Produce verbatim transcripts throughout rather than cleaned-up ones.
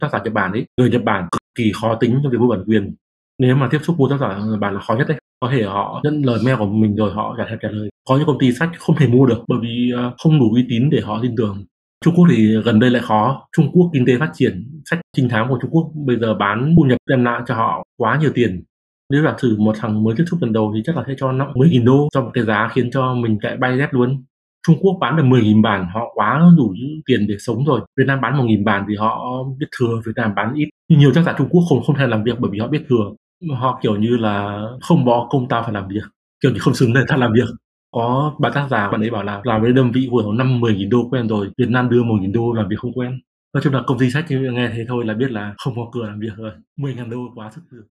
tác giả Nhật Bản ấy, người Nhật Bản cực kỳ khó tính trong việc mua bản quyền. Nếu mà tiếp xúc mua tác giả Nhật Bản là khó nhất đấy. Có thể họ nhận lời mail của mình rồi họ trả trả lời. Có những công ty sách không thể mua được bởi vì uh, không đủ uy tín để họ tin tưởng. Trung Quốc thì gần đây lại khó. Trung Quốc kinh tế phát triển, sách trinh thám của Trung Quốc bây giờ bán thu nhập đem lại cho họ quá nhiều tiền. Nếu giả sử một thằng mới tiếp xúc lần đầu thì chắc là sẽ cho nó mười nghìn đô cho một cái giá khiến cho mình chạy bay dép luôn. Trung Quốc bán được mười nghìn bản họ quá đủ tiền để sống rồi. Việt Nam bán một nghìn bản thì họ biết thừa, Việt Nam bán ít. Nhưng nhiều tác giả Trung Quốc không không thể làm việc bởi vì họ biết thừa. Họ kiểu như là không bỏ công tao phải làm việc, kiểu như không xứng để ta làm việc. Có ba tác giả bạn ấy bảo là làm với đơn vị của năm mười nghìn đô quen rồi, Việt Nam đưa một nghìn đô làm việc không quen. Nói chung là công ty sách nghe thế thôi là biết là không có cửa làm việc rồi. mười nghìn đô quá sức rồi.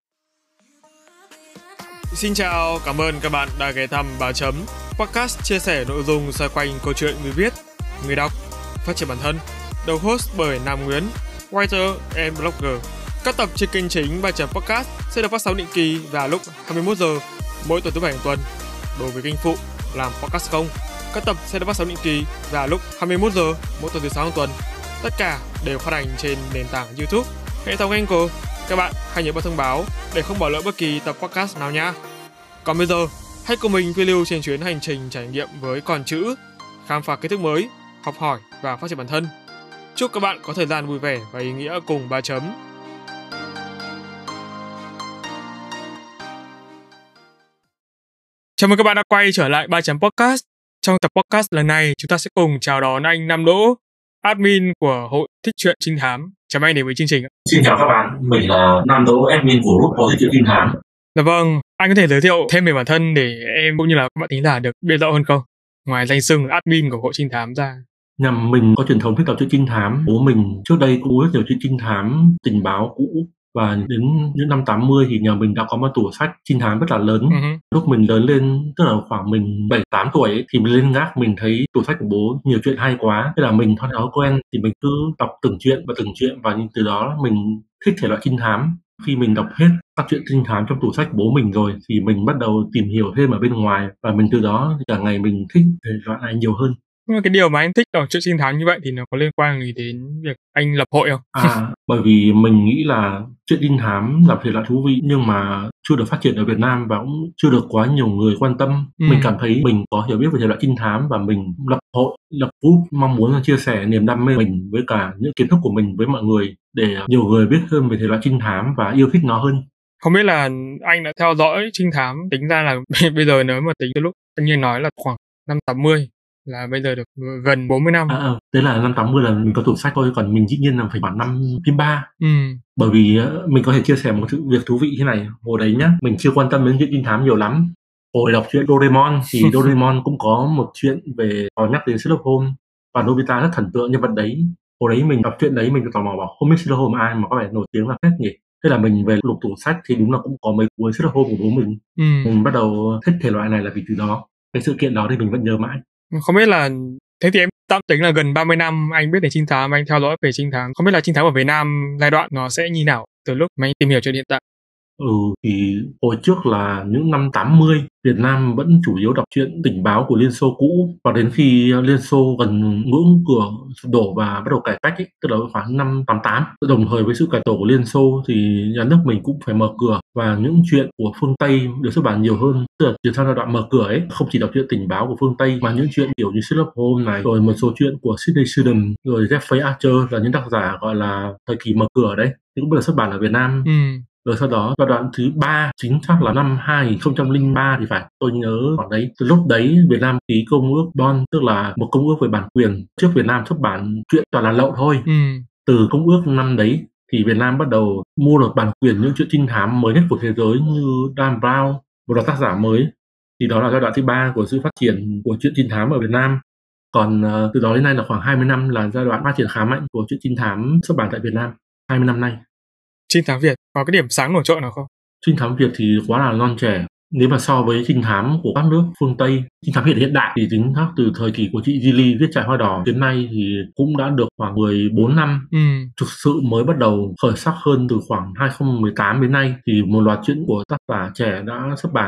Xin chào, cảm ơn các bạn đã ghé thăm Báo Chấm, podcast chia sẻ nội dung xoay quanh câu chuyện người viết, người đọc, phát triển bản thân, được host bởi Nam Nguyễn, writer and blogger. Các tập trên kênh chính Báo Chấm podcast sẽ được phát sóng định kỳ vào lúc hai mươi mốt giờ mỗi tuần thứ bảy hàng tuần. Đối với kênh phụ làm podcast không, các tập sẽ được phát sóng định kỳ vào lúc hai mươi mốt giờ mỗi tuần thứ sáu hàng tuần. Tất cả đều phát hành trên nền tảng YouTube, hệ thống Anchor. Các bạn hãy nhớ bật thông báo để không bỏ lỡ bất kỳ tập podcast nào nha. Còn bây giờ, hãy cùng mình phiêu lưu trên chuyến hành trình trải nghiệm với con chữ, khám phá kiến thức mới, học hỏi và phát triển bản thân. Chúc các bạn có thời gian vui vẻ và ý nghĩa cùng Ba Chấm. Chào mừng các bạn đã quay trở lại Ba Chấm Podcast. Trong tập podcast lần này, chúng ta sẽ cùng chào đón anh Nam Đỗ, admin của Hội Thích Truyện Trinh Thám. Chào anh đến với chương trình. Xin chào các bạn, mình là Nam Đỗ, admin của group Hội Thích Truyện Trinh Thám. Dạ vâng, anh có thể giới thiệu thêm về bản thân để em cũng như là các bạn thính giả được biết rõ hơn không? Ngoài danh xưng admin của Hội Trinh Thám ra. Nhằm mình có truyền thống thích đọc truyện trinh thám. Bố mình trước đây cũng rất nhiều truyện trinh thám, tình báo cũ. Và đến những năm tám mươi thì nhà mình đã có một tủ sách trinh thám rất là lớn. Uh-huh. Lúc mình lớn lên, tức là khoảng mình bảy tám tuổi ấy, thì mình lên gác mình thấy tủ sách của bố nhiều chuyện hay quá. Thế là mình theo thói quen thì mình cứ đọc từng chuyện và từng chuyện, và từ đó mình thích thể loại trinh thám. Khi mình đọc hết các truyện trinh thám trong tủ sách của bố mình rồi thì mình bắt đầu tìm hiểu thêm ở bên ngoài, và mình từ đó cả ngày mình thích thể loại này nhiều hơn. Nhưng mà cái điều mà anh thích đọc truyện trinh thám như vậy thì nó có liên quan gì đến việc anh lập hội không? À, bởi vì mình nghĩ là truyện trinh thám là thể loại thú vị nhưng mà chưa được phát triển ở Việt Nam và cũng chưa được quá nhiều người quan tâm. Ừ. Mình cảm thấy mình có hiểu biết về thể loại trinh thám và mình lập hội, lập group mong muốn chia sẻ niềm đam mê mình với cả những kiến thức của mình với mọi người để nhiều người biết hơn về thể loại trinh thám và yêu thích nó hơn. Không biết là anh đã theo dõi trinh thám, tính ra là bây giờ nếu mà tính từ lúc anh như nói là khoảng năm tám mươi là bây giờ được gần bốn mươi năm. À, à, đấy là năm tám mươi là mình có tủ sách thôi, còn mình dĩ nhiên là phải khoảng năm chín ba. Ừ. Bởi vì uh, mình có thể chia sẻ một sự việc thú vị thế này. Hồi đấy nhá, mình chưa quan tâm đến chuyện trinh thám nhiều lắm. Hồi đọc truyện Doraemon thì Doraemon cũng có một chuyện về có nhắc đến Sherlock Holmes và Nobita rất thần tượng nhân vật đấy. Hồi đấy mình đọc chuyện đấy mình tò mò bảo không biết Sherlock Holmes ai mà có vẻ nổi tiếng là phết nhỉ. Thế là mình về lục tủ sách thì đúng là cũng có mấy cuốn Sherlock Holmes của bố mình. Ừ. Mình bắt đầu thích thể loại này là vì từ đó. Cái sự kiện đó thì mình vẫn nhớ mãi. Không biết là thế thì em tạm tính là gần ba mươi năm anh biết về trinh thám, anh theo dõi về trinh thám. Không biết là trinh thám ở Việt Nam giai đoạn nó sẽ như nào từ lúc mà anh tìm hiểu cho đến hiện tại? Ừ, thì hồi trước là những năm tám mươi, Việt Nam vẫn chủ yếu đọc truyện tình báo của Liên Xô cũ, và đến khi Liên Xô gần ngưỡng cửa sụp đổ và bắt đầu cải cách ấy, tức là khoảng năm tám tám, đồng thời với sự cải tổ của Liên Xô thì nhà nước mình cũng phải mở cửa và những chuyện của phương Tây được xuất bản nhiều hơn, tức là từ sau giai đoạn mở cửa ấy, không chỉ đọc truyện tình báo của phương Tây mà những chuyện kiểu như Sherlock Holmes này, rồi một số chuyện của Sidney Sheldon, rồi Jeffrey Archer là những tác giả gọi là thời kỳ mở cửa đấy, thì cũng được xuất bản ở Việt Nam. Ừ. Rồi sau đó giai đoạn thứ ba chính xác là năm hai nghìn không trăm lẻ ba thì phải, tôi nhớ khoảng đấy. Từ lúc đấy Việt Nam ký công ước Bonn, tức là một công ước về bản quyền. Trước Việt Nam xuất bản chuyện toàn là lậu thôi. Ừ. Từ công ước năm đấy thì Việt Nam bắt đầu mua được bản quyền những chuyện trinh thám mới nhất của thế giới như Dan Brown, một loạt tác giả mới. Thì đó là giai đoạn thứ ba của sự phát triển của chuyện trinh thám ở Việt Nam. Còn uh, từ đó đến nay là khoảng hai mươi năm là giai đoạn phát triển khá mạnh của chuyện trinh thám xuất bản tại Việt Nam. hai mươi năm nay. Trinh thám Việt có cái điểm sáng nổi trội nào không? Trinh thám Việt thì quá là non trẻ. Nếu mà so với trinh thám của các nước phương Tây, trinh thám Việt hiện đại thì tính khác từ thời kỳ của chị Gilly viết Trại Hoa Đỏ đến nay thì cũng đã được khoảng mười bốn năm. Ừ. Thực sự mới bắt đầu khởi sắc hơn từ khoảng hai nghìn không trăm mười tám đến nay thì một loạt chuyện của tác giả trẻ đã xuất bản.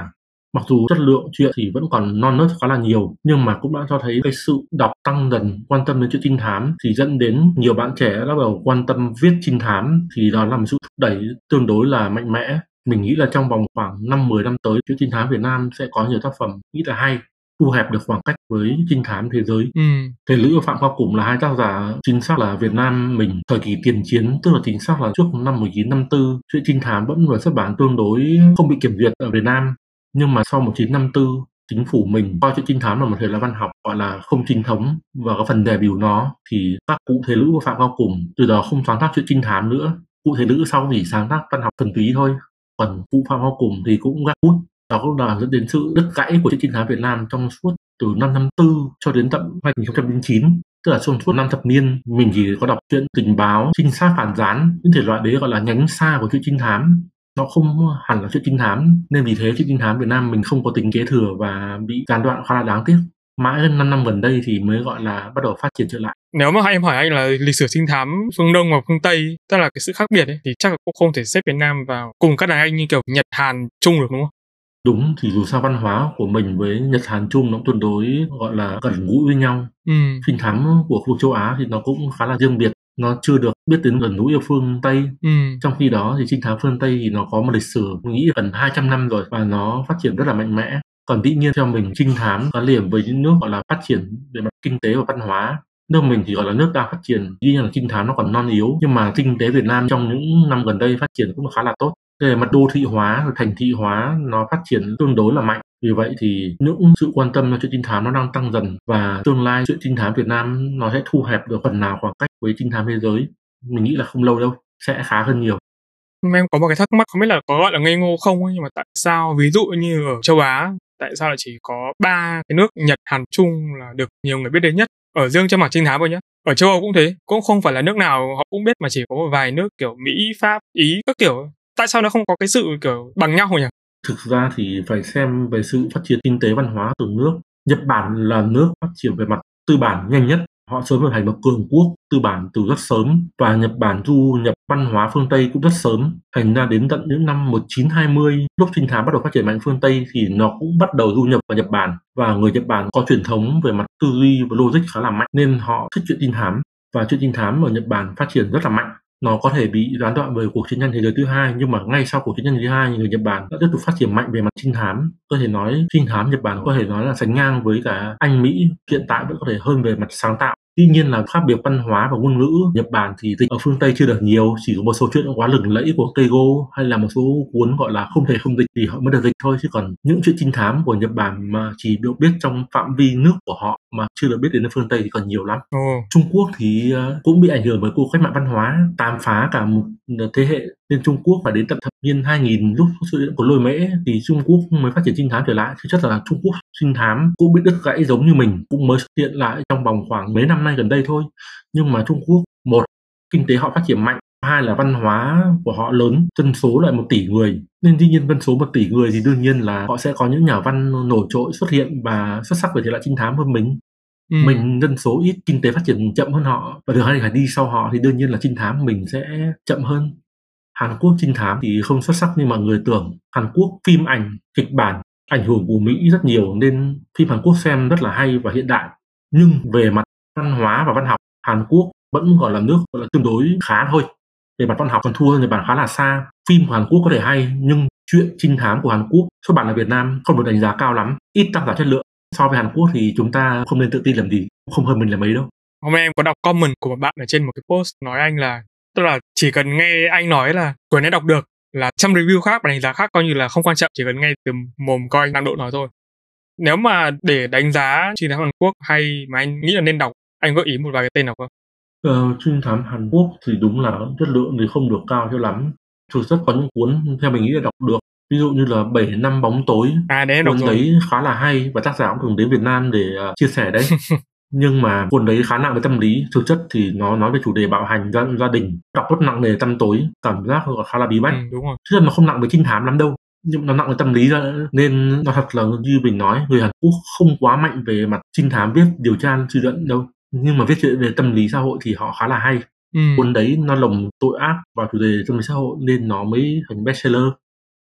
Mặc dù chất lượng truyện thì vẫn còn non nớt khá là nhiều, nhưng mà cũng đã cho thấy cái sự đọc tăng dần, quan tâm đến chuyện trinh thám thì dẫn đến nhiều bạn trẻ đã bắt đầu quan tâm viết trinh thám, thì đó là một sự thúc đẩy tương đối là mạnh mẽ. Mình nghĩ là trong vòng khoảng năm mười năm tới, chuyện trinh thám Việt Nam sẽ có nhiều tác phẩm nghĩ là hay, thu hẹp được khoảng cách với trinh thám thế giới. Ừm. Thầy Lữ và Phạm Cao Cùng là hai tác giả chính xác là Việt Nam mình thời kỳ tiền chiến, tức là chính xác là trước năm một nghìn chín trăm năm mươi tư, chuyện trinh thám vẫn vừa xuất bản tương đối không bị kiểm duyệt ở Việt Nam. Nhưng mà sau một nghìn chín trăm năm mươi tư, chính phủ mình coi chuyện trinh thám là một thể loại văn học gọi là không chính thống, và có phần dè bỉu nó, thì các cụ Thầy Lữ và Phạm Cao Cùng từ đó không sáng tác chuyện trinh thám nữa. Cụ Thầy Lữ sau chỉ sáng tác văn học thuần túy thôi, còn cụ Phạm Cao Cùng thì cũng gác bút. Đó cũng là dẫn đến sự đứt gãy của chuyện trinh thám Việt Nam trong suốt từ năm năm tư cho đến tận hai nghìn không trăm lẻ chín, tức là trong suốt năm thập niên mình chỉ có đọc chuyện tình báo, trinh sát, phản gián, những thể loại đấy gọi là nhánh xa của chuyện trinh thám, nó không hẳn là chuyện trinh thám, nên vì thế chuyện trinh thám Việt Nam mình không có tính kế thừa và bị gián đoạn khá là đáng tiếc. Mãi hơn năm năm gần đây thì mới gọi là bắt đầu phát triển trở lại. Nếu mà em hỏi anh là lịch sử trinh thám phương Đông và phương Tây, tức là cái sự khác biệt ấy, thì chắc là cũng không thể xếp Việt Nam vào cùng các đàn anh như kiểu Nhật, Hàn, Trung được, đúng không? Đúng, thì dù sao văn hóa của mình với Nhật, Hàn, Trung nó tương đối gọi là gần gũi với nhau. Ừm. Trinh thám của khu vực châu Á thì nó cũng khá là riêng biệt, nó chưa được biết đến gần gũi ở phương Tây. Ừm. Trong khi đó thì trinh thám phương Tây thì nó có một lịch sử mình nghĩ gần hai trăm năm rồi và nó phát triển rất là mạnh mẽ. Còn dĩ nhiên theo mình, trinh thám gắn liền với những nước gọi là phát triển về mặt kinh tế và văn hóa. Nước mình thì gọi là nước đang phát triển, dĩ nhiên là trinh thám nó còn non yếu, nhưng mà kinh tế Việt Nam trong những năm gần đây phát triển cũng khá là tốt. Về mặt đô thị hóa và thành thị hóa nó phát triển tương đối là mạnh. Vì vậy thì những sự quan tâm cho chuyện trinh thám nó đang tăng dần, và tương lai chuyện trinh thám Việt Nam nó sẽ thu hẹp được phần nào khoảng cách với trinh thám thế giới. Mình nghĩ là không lâu đâu, sẽ khá hơn nhiều. Em có một cái thắc mắc không biết là có gọi là ngây ngô không ấy, nhưng mà tại sao ví dụ như ở châu Á, tại sao lại chỉ có ba cái nước Nhật, Hàn, Trung là được nhiều người biết đến nhất, ở riêng trong mảng trinh thám thôi nhá. Ở châu Âu cũng thế, cũng không phải là nước nào họ cũng biết, mà chỉ có một vài nước kiểu Mỹ, Pháp, Ý các kiểu. Tại sao nó không có cái sự kiểu bằng nhau nhỉ? Thực ra thì phải xem về sự phát triển kinh tế văn hóa từng nước. Nhật Bản là nước phát triển về mặt tư bản nhanh nhất, họ sớm trở thành một cường quốc tư bản từ rất sớm, và Nhật Bản du nhập văn hóa phương Tây cũng rất sớm. Thành ra đến tận những năm một nghìn chín trăm hai mươi, lúc trinh thám bắt đầu phát triển mạnh phương Tây thì nó cũng bắt đầu du nhập vào Nhật Bản, và người Nhật Bản có truyền thống về mặt tư duy và logic khá là mạnh nên họ thích chuyện trinh thám, và chuyện trinh thám ở Nhật Bản phát triển rất là mạnh. Nó có thể bị gián đoạn bởi cuộc chiến tranh thế giới thứ hai, nhưng mà ngay sau cuộc chiến tranh thứ hai, người Nhật Bản đã tiếp tục phát triển mạnh về mặt trinh thám. Có thể nói trinh thám Nhật Bản có thể nói là sánh ngang với cả Anh, Mỹ, hiện tại vẫn có thể hơn về mặt sáng tạo. Tuy nhiên là khác biệt văn hóa và ngôn ngữ, Nhật Bản thì dịch ở phương Tây chưa được nhiều, chỉ có một số chuyện quá lừng lẫy của Keigo hay là một số cuốn gọi là không thể không dịch thì họ mới được dịch thôi, chứ còn những chuyện trinh thám của Nhật Bản mà chỉ được biết trong phạm vi nước của họ mà chưa được biết đến phương Tây thì còn nhiều lắm. Ồ. Trung Quốc thì cũng bị ảnh hưởng bởi cuộc cách mạng văn hóa tàn phá cả một thế hệ, nên Trung Quốc phải đến tận thập niên hai nghìn lúc sự kiện của Lôi Mễ thì Trung Quốc mới phát triển trinh thám trở lại. Thực chất là Trung Quốc trinh thám cũng bị đứt gãy giống như mình, cũng mới xuất hiện lại trong vòng khoảng mấy năm nay gần đây thôi. Nhưng mà Trung Quốc, một, kinh tế họ phát triển mạnh, hai là văn hóa của họ lớn, dân số lại một tỷ người, nên dĩ nhiên dân số một tỷ người thì đương nhiên là họ sẽ có những nhà văn nổi trội xuất hiện và xuất sắc về thể loại trinh thám hơn mình. Ừ. Mình dân số ít, kinh tế phát triển chậm hơn họ, và đường hay phải đi sau họ thì đương nhiên là trinh thám mình sẽ chậm hơn. Hàn Quốc trinh thám thì không xuất sắc như mọi người tưởng. Hàn Quốc phim ảnh, kịch bản ảnh hưởng của Mỹ rất nhiều nên phim Hàn Quốc xem rất là hay và hiện đại. Nhưng về mặt văn hóa và văn học, Hàn Quốc vẫn gọi là nước gọi là tương đối khá thôi. Về mặt văn học còn thua hơn Nhật Bản khá là xa. Phim của Hàn Quốc có thể hay nhưng chuyện trinh thám của Hàn Quốc xuất bản ở Việt Nam không được đánh giá cao lắm, ít tác giả chất lượng. So với Hàn Quốc thì chúng ta không nên tự tin làm gì, không hơn mình là mấy đâu. Hôm nay em có đọc comment của một bạn ở trên một cái post nói anh là, tức là chỉ cần nghe anh nói là quyển này đọc được là trăm review khác và đánh giá khác coi như là không quan trọng, chỉ cần nghe từ mồm coi anh Nam Độ nói thôi. Nếu mà để đánh giá trinh thám Hàn Quốc hay mà anh nghĩ là nên đọc, anh gợi ý một vài cái tên nào không? Ờ, trinh thám Hàn Quốc thì đúng là chất lượng thì không được cao cho lắm. Thực chất có những cuốn theo mình nghĩ là đọc được, ví dụ như là bảy năm bóng tối, à, đấy, cuốn đấy khá là hay và tác giả cũng thường đến Việt Nam để uh, chia sẻ đấy. Nhưng mà cuốn đấy khá nặng về tâm lý, thực chất thì nó nói về chủ đề bạo hành gia, gia đình, đọc rất nặng nề tăm tối, cảm giác khá là bí bách. Ừ, đúng rồi. Thực chất nó không nặng về trinh thám lắm đâu, nhưng nó nặng về tâm lý ra, nên nó thật là như mình nói, người Hàn Quốc không quá mạnh về mặt trinh thám viết điều tra suy luận đâu, nhưng mà viết chuyện về tâm lý xã hội thì họ khá là hay. Ừ. Cuốn đấy nó lồng tội ác vào chủ đề tâm lý xã hội nên nó mới thành bestseller.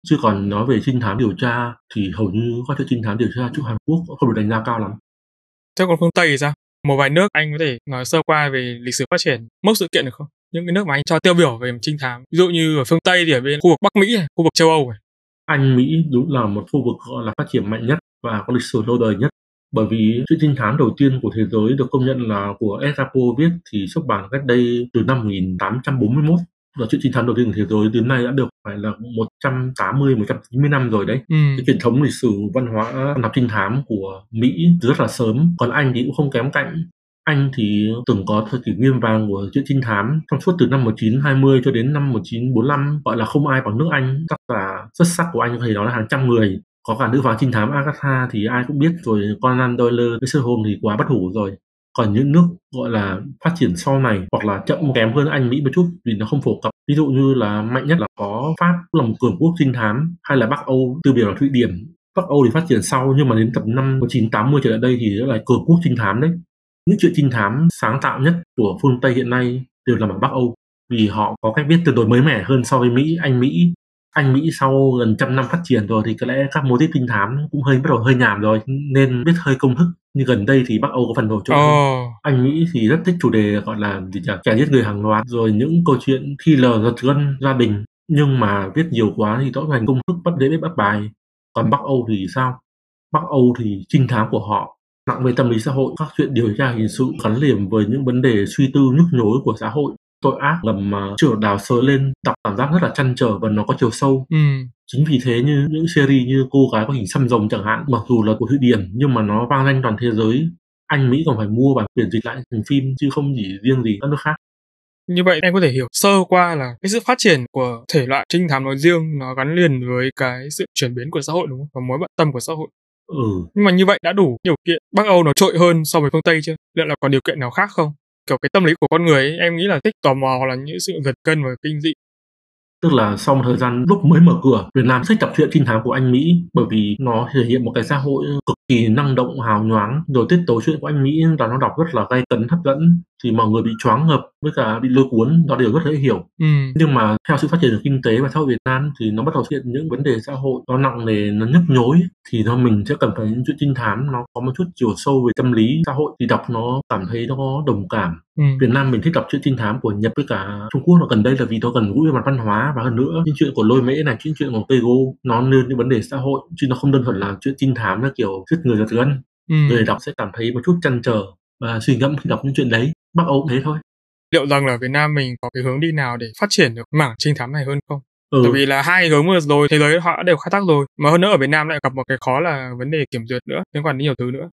Chứ còn nói về trinh thám điều tra thì hầu như các trinh thám điều tra chỗ Hàn Quốc không được đánh giá cao lắm. Thế còn phương Tây thì sao? Một vài nước anh có thể nói sơ qua về lịch sử phát triển mốc sự kiện được không? Những cái nước mà anh cho tiêu biểu về trinh thám. Ví dụ như ở phương Tây thì ở bên khu vực Bắc Mỹ, khu vực châu Âu này. Anh Mỹ đúng là một khu vực gọi là phát triển mạnh nhất và có lịch sử lâu đời nhất. Bởi vì chuyện trinh thám đầu tiên của thế giới được công nhận là của Edgar Poe viết thì xuất bản cách đây từ năm một nghìn tám trăm bốn mươi mốt. Và chuyện trinh thám đầu tiên của thế giới đến nay đã được phải là một trăm tám mươi, một trăm chín mươi năm rồi đấy. Ừ. Cái truyền thống lịch sử văn hóa văn học trinh thám của Mỹ rất là sớm, còn Anh thì cũng không kém cạnh. Anh thì từng có thời kỷ nguyên vàng của chuyện trinh thám trong suốt từ năm một nghìn chín trăm hai mươi cho đến năm một nghìn chín trăm bốn mươi lăm, gọi là không ai bằng nước Anh. Tác giả xuất sắc của Anh thời đó là hàng trăm người, có cả nữ hoàng trinh thám Agatha thì ai cũng biết rồi, Conan Doyle với Sherlock Holmes thì quá bất hủ rồi. Còn những nước gọi là phát triển sau này hoặc là chậm kém hơn Anh Mỹ một chút vì nó không phổ cập, ví dụ như là mạnh nhất là có Pháp là một cường quốc trinh thám, hay là Bắc Âu tiêu biểu là Thụy Điển. Bắc Âu thì phát triển sau, nhưng mà đến tầm năm một nghìn chín trăm tám mươi trở lại đây thì là cường quốc trinh thám đấy. Những chuyện trinh thám sáng tạo nhất của phương Tây hiện nay đều nằm ở Bắc Âu, vì họ có cách viết tương đối mới mẻ hơn so với Mỹ. Anh Mỹ Anh Mỹ sau gần trăm năm phát triển rồi thì có lẽ các mô típ trinh thám cũng hơi bắt đầu hơi nhàm rồi, nên viết hơi công thức. Nhưng gần đây thì Bắc Âu có phần nổi trội hơn. Oh. Anh Mỹ thì rất thích chủ đề gọi là gì nhỉ? Kẻ giết người hàng loạt, rồi những câu chuyện thi lờ giật gân gia đình, nhưng mà viết nhiều quá thì rõ thành công thức bắt dễ biết bắt bài. Còn Bắc Âu thì sao? Bắc Âu thì trinh thám của họ nặng về tâm lý xã hội, các chuyện điều tra hình sự gắn liền với những vấn đề suy tư nhức nhối của xã hội, tội ác ngầm mà chưa được đào sới lên, đọc cảm giác rất là trăn trở và nó có chiều sâu. Ừ. Chính vì thế như những series như Cô gái có hình xăm rồng chẳng hạn, mặc dù là của Thụy Điển nhưng mà nó vang danh toàn thế giới. Anh Mỹ còn phải mua bản quyền dịch lại thành phim chứ không chỉ riêng gì các nước khác. Như vậy em có thể hiểu sơ qua là cái sự phát triển của thể loại trinh thám nói riêng nó gắn liền với cái sự chuyển biến của xã hội, đúng không? Và mối bận tâm của xã hội. Ừ. Nhưng mà như vậy đã đủ điều kiện Bắc Âu nó trội hơn so với phương Tây chưa? Liệu là còn điều kiện nào khác không? Kiểu cái tâm lý của con người ấy, em nghĩ là thích tò mò hoặc là những sự giật gân và kinh dị. Tức là sau một thời gian lúc mới mở cửa, Việt Nam thích đọc truyện trinh thám của anh Mỹ bởi vì nó thể hiện một cái xã hội cực kỳ năng động, hào nhoáng, rồi tiết tấu truyện của anh Mỹ là nó đọc rất là gay cấn, hấp dẫn, thì mọi người bị choáng ngợp với cả bị lôi cuốn, đó đều rất dễ hiểu. Ừ. Nhưng mà theo sự phát triển của kinh tế và xã hội Việt Nam thì nó bắt đầu xuất hiện những vấn đề xã hội nó nặng nề, nó nhức nhối, thì nó mình sẽ cần phải những chuyện trinh thám nó có một chút chiều sâu về tâm lý xã hội thì đọc nó cảm thấy nó có đồng cảm. Ừ. Việt Nam mình thích đọc chuyện trinh thám của Nhật với cả Trung Quốc là gần đây là vì nó gần gũi về mặt văn hóa, và hơn nữa những chuyện của Lôi Mễ này, những chuyện của Tây Gô nó nêu những vấn đề xã hội chứ nó không đơn thuần là chuyện trinh thám là kiểu giết người giật gân. Ừ. Người đọc sẽ cảm thấy một chút trăn trở và suy ngẫm khi đọc những chuyện đấy. Bắc Âu cũng thế thôi. Liệu rằng là Việt Nam mình có cái hướng đi nào để phát triển được mảng trinh thám này hơn không? Ừ. Tại vì là hai hướng vừa rồi thế giới họ đã đều khai thác rồi, mà hơn nữa ở Việt Nam lại gặp một cái khó là vấn đề kiểm duyệt nữa, liên quan đến nhiều thứ nữa.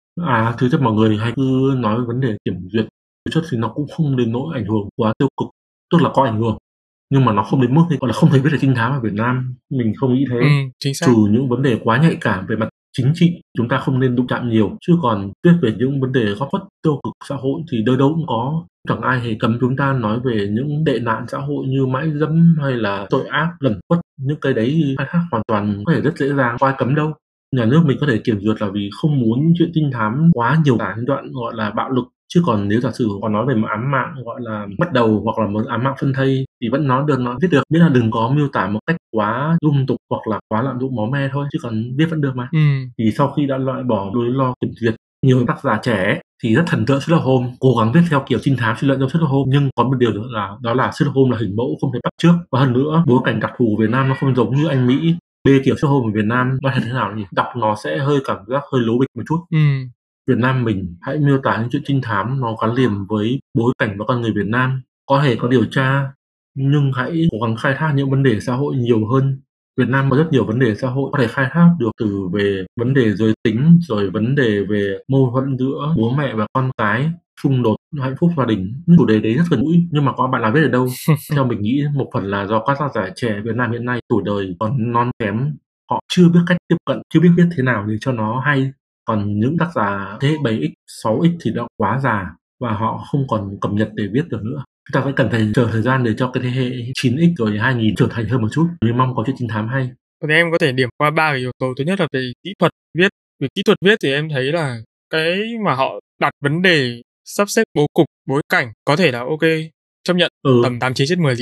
À, thứ nhất mọi người hay cứ nói vấn đề kiểm duyệt, thực chất thì nó cũng không đến nỗi ảnh hưởng quá tiêu cực, tức là có ảnh hưởng nhưng mà nó không đến mức gọi là không thể biết được trinh thám ở Việt Nam, mình không nghĩ thế. Ừ, chính xác. Trừ những vấn đề quá nhạy cảm về mặt chính trị chúng ta không nên đụng chạm nhiều, chứ còn viết về những vấn đề góc khuất tiêu cực xã hội thì đâu đâu cũng có. Chẳng ai hề cấm chúng ta nói về những tệ nạn xã hội như mãi dâm hay là tội ác lẩn khuất, những cái đấy khai thác hoàn toàn có thể rất dễ dàng, có ai cấm đâu. Nhà nước mình có thể kiểm duyệt là vì không muốn chuyện trinh thám quá nhiều cả những đoạn gọi là bạo lực, chứ còn nếu giả sử còn nói về một ám mạng gọi là bắt đầu hoặc là một ám mạng phân thây thì vẫn nói được, nói viết được, miễn là đừng có miêu tả một cách quá dung tục hoặc là quá lạm dụng máu me thôi, chứ còn viết vẫn được mà. Ừ. Thì sau khi đã loại bỏ đối lo kiểm duyệt, nhiều tác giả trẻ thì rất thần tượng Sherlock Holmes, cố gắng viết theo kiểu trinh thám suy luận trong Sherlock Holmes, nhưng có một điều nữa là đó là Sherlock Holmes là hình mẫu không thể bắt chước, và hơn nữa bối cảnh đặc thù Việt Nam nó không giống như Anh Mỹ. Bê kiểu Sherlock Holmes ở Việt Nam nói thế nào nhỉ, đọc nó sẽ hơi cảm giác hơi lố bịch một chút. Ừ. Việt Nam mình hãy miêu tả những chuyện trinh thám nó gắn liền với bối cảnh và con người Việt Nam, có thể có điều tra nhưng hãy cố gắng khai thác những vấn đề xã hội nhiều hơn. Việt Nam có rất nhiều vấn đề xã hội có thể khai thác được, từ về vấn đề giới tính, rồi vấn đề về mâu thuẫn giữa bố mẹ và con cái, xung đột, hạnh phúc gia đình. Những chủ đề đấy rất gần gũi, nhưng mà có bạn nào biết ở đâu? Theo mình nghĩ một phần là do các tác giả trẻ Việt Nam hiện nay tuổi đời còn non kém, họ chưa biết cách tiếp cận, chưa biết viết thế nào để cho nó hay. Còn những tác giả thế hệ bảy x, sáu x thì đã quá già và họ không còn cập nhật để viết được nữa. Chúng ta phải cần phải chờ thời gian để cho cái thế hệ chín x rồi hai nghìn trưởng thành hơn một chút. Mình mong có chuyện trinh thám hay. Thì em có thể điểm qua ba cái yếu tố. Thứ nhất là về kỹ thuật viết. Về kỹ thuật viết thì em thấy là cái mà họ đặt vấn đề sắp xếp bố cục, bối cảnh có thể là ok, chấp nhận ừ. tầm tám chín trên mười gì đấy.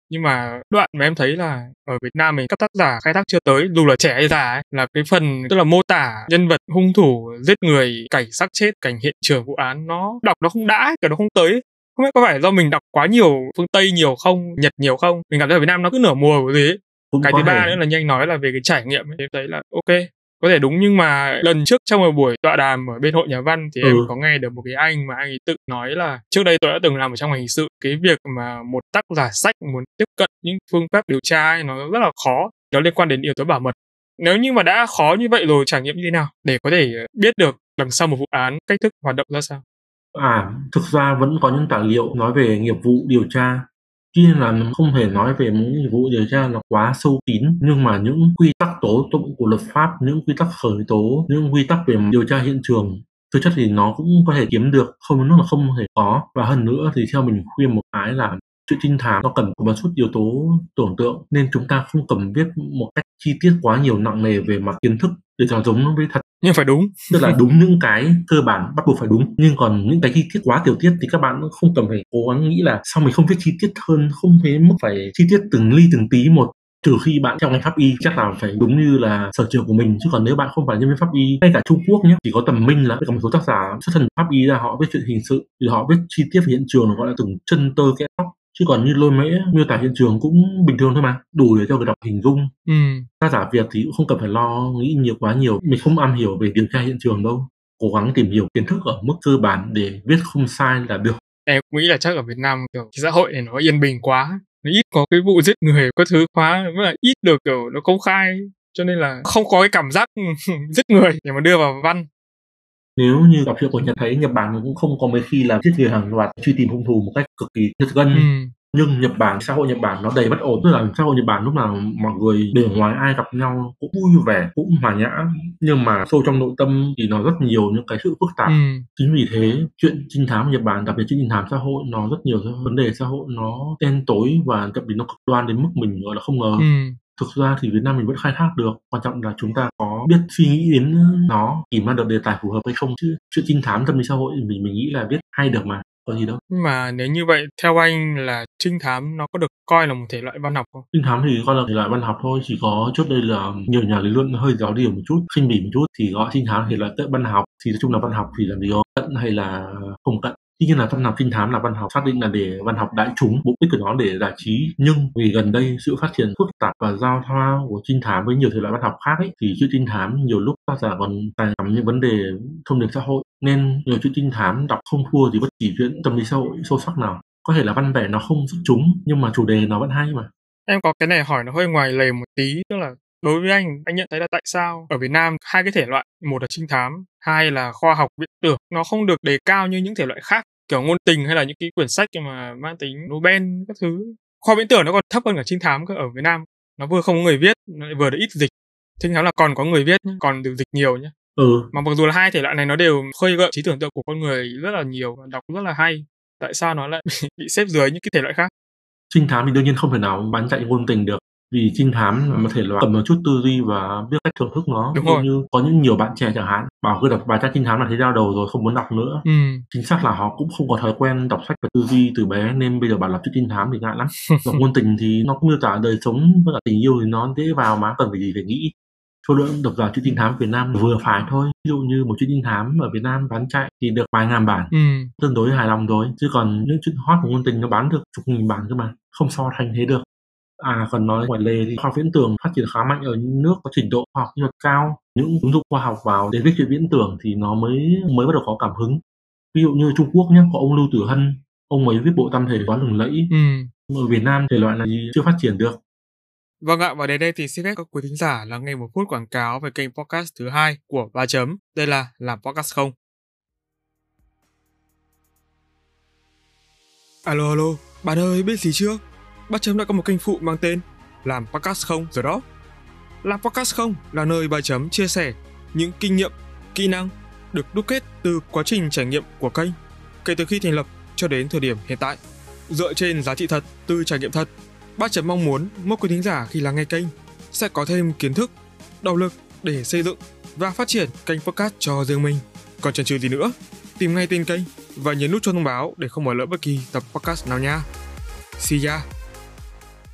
Nhưng mà đoạn mà em thấy là ở Việt Nam mình các tác giả khai thác chưa tới, dù là trẻ hay già ấy, là cái phần tức là mô tả nhân vật hung thủ giết người, cảnh xác chết, cảnh hiện trường vụ án, nó đọc nó không đã, kiểu nó không tới. Không biết có phải do mình đọc quá nhiều phương Tây nhiều không, Nhật nhiều không? Mình cảm thấy ở Việt Nam nó cứ nửa mùa của gì ấy. Cũng Cái có thứ ba thể. nữa là như anh nói là về cái trải nghiệm ấy, em thấy là ok, có thể đúng, nhưng mà lần trước trong một buổi tọa đàm ở bên hội nhà văn thì Ừ. em có nghe được một cái anh mà anh ấy tự nói là trước đây tôi đã từng làm ở trong ngành hình sự, cái việc mà một tác giả sách muốn tiếp cận những phương pháp điều tra ấy, nó rất là khó, nó liên quan đến yếu tố bảo mật. Nếu như mà đã khó như vậy rồi, trải nghiệm như thế nào để có thể biết được đằng sau một vụ án cách thức hoạt động ra sao? À, thực ra vẫn có những tài liệu nói về nghiệp vụ điều tra. Tuy nhiên là không thể nói về những nghiệp vụ điều tra nó quá sâu kín, nhưng mà những quy tắc tố tụng của luật pháp, những quy tắc khởi tố, những quy tắc về điều tra hiện trường, thực chất thì nó cũng có thể kiếm được, không đến mức là không thể có. Và hơn nữa thì theo mình khuyên một cái là chuyện trinh thám nó cần có một chút yếu tố tưởng tượng, nên chúng ta không cần viết một cách chi tiết quá nhiều nặng nề về mặt kiến thức để cho giống với thật. Nhưng phải đúng. Tức là đúng những cái cơ bản bắt buộc phải đúng, nhưng còn những cái chi tiết quá tiểu tiết thì các bạn cũng không cần phải cố gắng nghĩ là sao mình không viết chi tiết hơn, không đến mức phải chi tiết từng ly từng tí một. Trừ khi bạn trong ngành pháp y chắc là phải đúng như là sở trường của mình, chứ còn nếu bạn không phải nhân viên pháp y, ngay cả Trung Quốc nhé, chỉ có Tầm Minh là có một số tác giả xuất thân pháp y ra họ viết chuyện hình sự thì họ viết chi tiết về hiện trường, gọi là từng chân tơ kẽ tóc. Chứ còn như Lôi Mễ miêu tả hiện trường cũng bình thường thôi mà, đủ để cho người đọc hình dung. Ừ. Tác giả Việt thì cũng không cần phải lo nghĩ nhiều quá nhiều, mình không am hiểu về điều tra hiện trường đâu, cố gắng tìm hiểu kiến thức ở mức cơ bản để viết không sai là được. Em nghĩ là chắc ở Việt Nam kiểu cái xã hội này nó yên bình quá, nó ít có cái vụ giết người có thứ quá, với lại ít được kiểu nó công khai, cho nên là không có cái cảm giác giết người để mà đưa vào văn. Nếu như đọc truyện của Nhật thấy Nhật Bản cũng không có mấy khi là giết người hàng loạt, truy tìm hung thủ một cách cực kỳ giật gân. Ừ. Nhưng Nhật Bản, xã hội Nhật Bản nó đầy bất ổn, tức là xã hội Nhật Bản lúc nào mọi người bề ngoài ai gặp nhau cũng vui vẻ, cũng hòa nhã, nhưng mà sâu trong nội tâm thì nó rất nhiều những cái sự phức tạp. Ừ. Chính vì thế chuyện trinh thám Nhật Bản, đặc biệt chuyện trinh thám xã hội, nó rất nhiều vấn đề xã hội nó đen tối và thậm chí nó cực đoan đến mức mình gọi là không ngờ. Ừ. Thực ra thì Việt Nam mình vẫn khai thác được, quan trọng là chúng ta có biết suy nghĩ đến nó, tìm ra được đề tài phù hợp hay không, chứ chuyện trinh thám tâm lý xã hội thì mình mình nghĩ là viết hay được mà, có gì đâu. Nhưng mà nếu như vậy theo anh là trinh thám nó có được coi là một thể loại văn học không? Trinh thám thì coi là thể loại văn học thôi, chỉ có trước đây là nhiều nhà lý luận hơi giáo điều một chút, khinh bỉ một chút thì gọi trinh thám thể loại văn học, thì nói chung là văn học thì làm gì có cận hay là không cận. Tuy nhiên là văn học trinh thám là văn học xác định là để văn học đại chúng, mục đích của nó để giải trí, nhưng vì gần đây sự phát triển phức tạp và giao thoa của trinh thám với nhiều thể loại văn học khác ấy, thì chuyện trinh thám nhiều lúc tác giả còn tài nắm những vấn đề thông điệp xã hội, nên nhiều chuyện trinh thám đọc không thua gì bất kỳ chuyện tâm lý xã hội sâu sắc nào. Có thể là văn vẻ nó không xuất chúng nhưng mà chủ đề nó vẫn hay mà. Em có cái này hỏi nó hơi ngoài lề một tí, tức là đối với anh, anh nhận thấy là tại sao ở Việt Nam hai cái thể loại, một là trinh thám, hai là khoa học viễn tưởng, nó không được đề cao như những thể loại khác, kiểu ngôn tình hay là những cái quyển sách mà mang tính Nobel các thứ. Khoa viễn tưởng nó còn thấp hơn cả trinh thám cơ ở Việt Nam, nó vừa không có người viết, nó lại vừa là ít dịch. Trinh thám là còn có người viết nhé, còn được dịch nhiều nhé. Ừ. Mà mặc dù là hai thể loại này nó đều khơi gợi trí tưởng tượng của con người rất là nhiều, đọc rất là hay, tại sao nó lại bị xếp dưới những cái thể loại khác? Trinh thám thì đương nhiên không thể nào bán chạy ngôn tình được, vì trinh thám là một thể loại cần một chút tư duy và biết cách thưởng thức nó. Đúng Ví dụ rồi. như có những nhiều bạn trẻ chẳng hạn bảo cứ đọc vài trang trinh thám là thấy đau đầu rồi, không muốn đọc nữa. Ừ. Chính xác là họ cũng không có thói quen đọc sách và tư duy từ bé, nên bây giờ bảo đọc chuyện trinh thám thì ngại lắm. Đọc ngôn tình thì nó cũng miêu tả đời sống với cả tình yêu thì nó dễ vào mà, cần phải gì phải nghĩ. Số lượng độc giả chuyện trinh thám Việt Nam vừa phải thôi. Ví dụ như một chuyện trinh thám ở Việt Nam bán chạy thì được vài ngàn bản, Ừ. tương đối hài lòng rồi. Chứ còn những chuyện hot của ngôn tình nó bán được chục nghìn bản cơ mà, không so thành thế được. À, còn nói ngoài lề thì khoa học viễn tưởng phát triển khá mạnh ở những nước có trình độ khoa học kỹ thuật cao. Những ứng dụng khoa học vào để viết chuyện viễn tưởng thì nó mới mới bắt đầu có cảm hứng. Ví dụ như Trung Quốc nhé, có ông Lưu Tử Hân, ông ấy viết bộ tam thể quá lừng lẫy. Ừ. Ở Việt Nam thể loại này chưa phát triển được. Vâng ạ, và đến đây thì xin phép các quý thính giả lắng nghe một phút quảng cáo về kênh podcast thứ hai của Ba Chấm. Đây là Làm Podcast Không. Alo alo, bạn ơi biết gì chưa? Ba Chấm đã có một kênh phụ mang tên Làm Podcast Không rồi đó. Làm Podcast Không là nơi Ba Chấm chia sẻ những kinh nghiệm, kỹ năng được đúc kết từ quá trình trải nghiệm của kênh kể từ khi thành lập cho đến thời điểm hiện tại. Dựa trên giá trị thật từ trải nghiệm thật, Ba Chấm mong muốn mỗi quý thính giả khi lắng nghe kênh sẽ có thêm kiến thức, động lực để xây dựng và phát triển kênh podcast cho riêng mình. Còn chần chừ gì nữa, tìm ngay tên kênh và nhấn nút chuông thông báo để không bỏ lỡ bất kỳ tập podcast nào nha. See ya!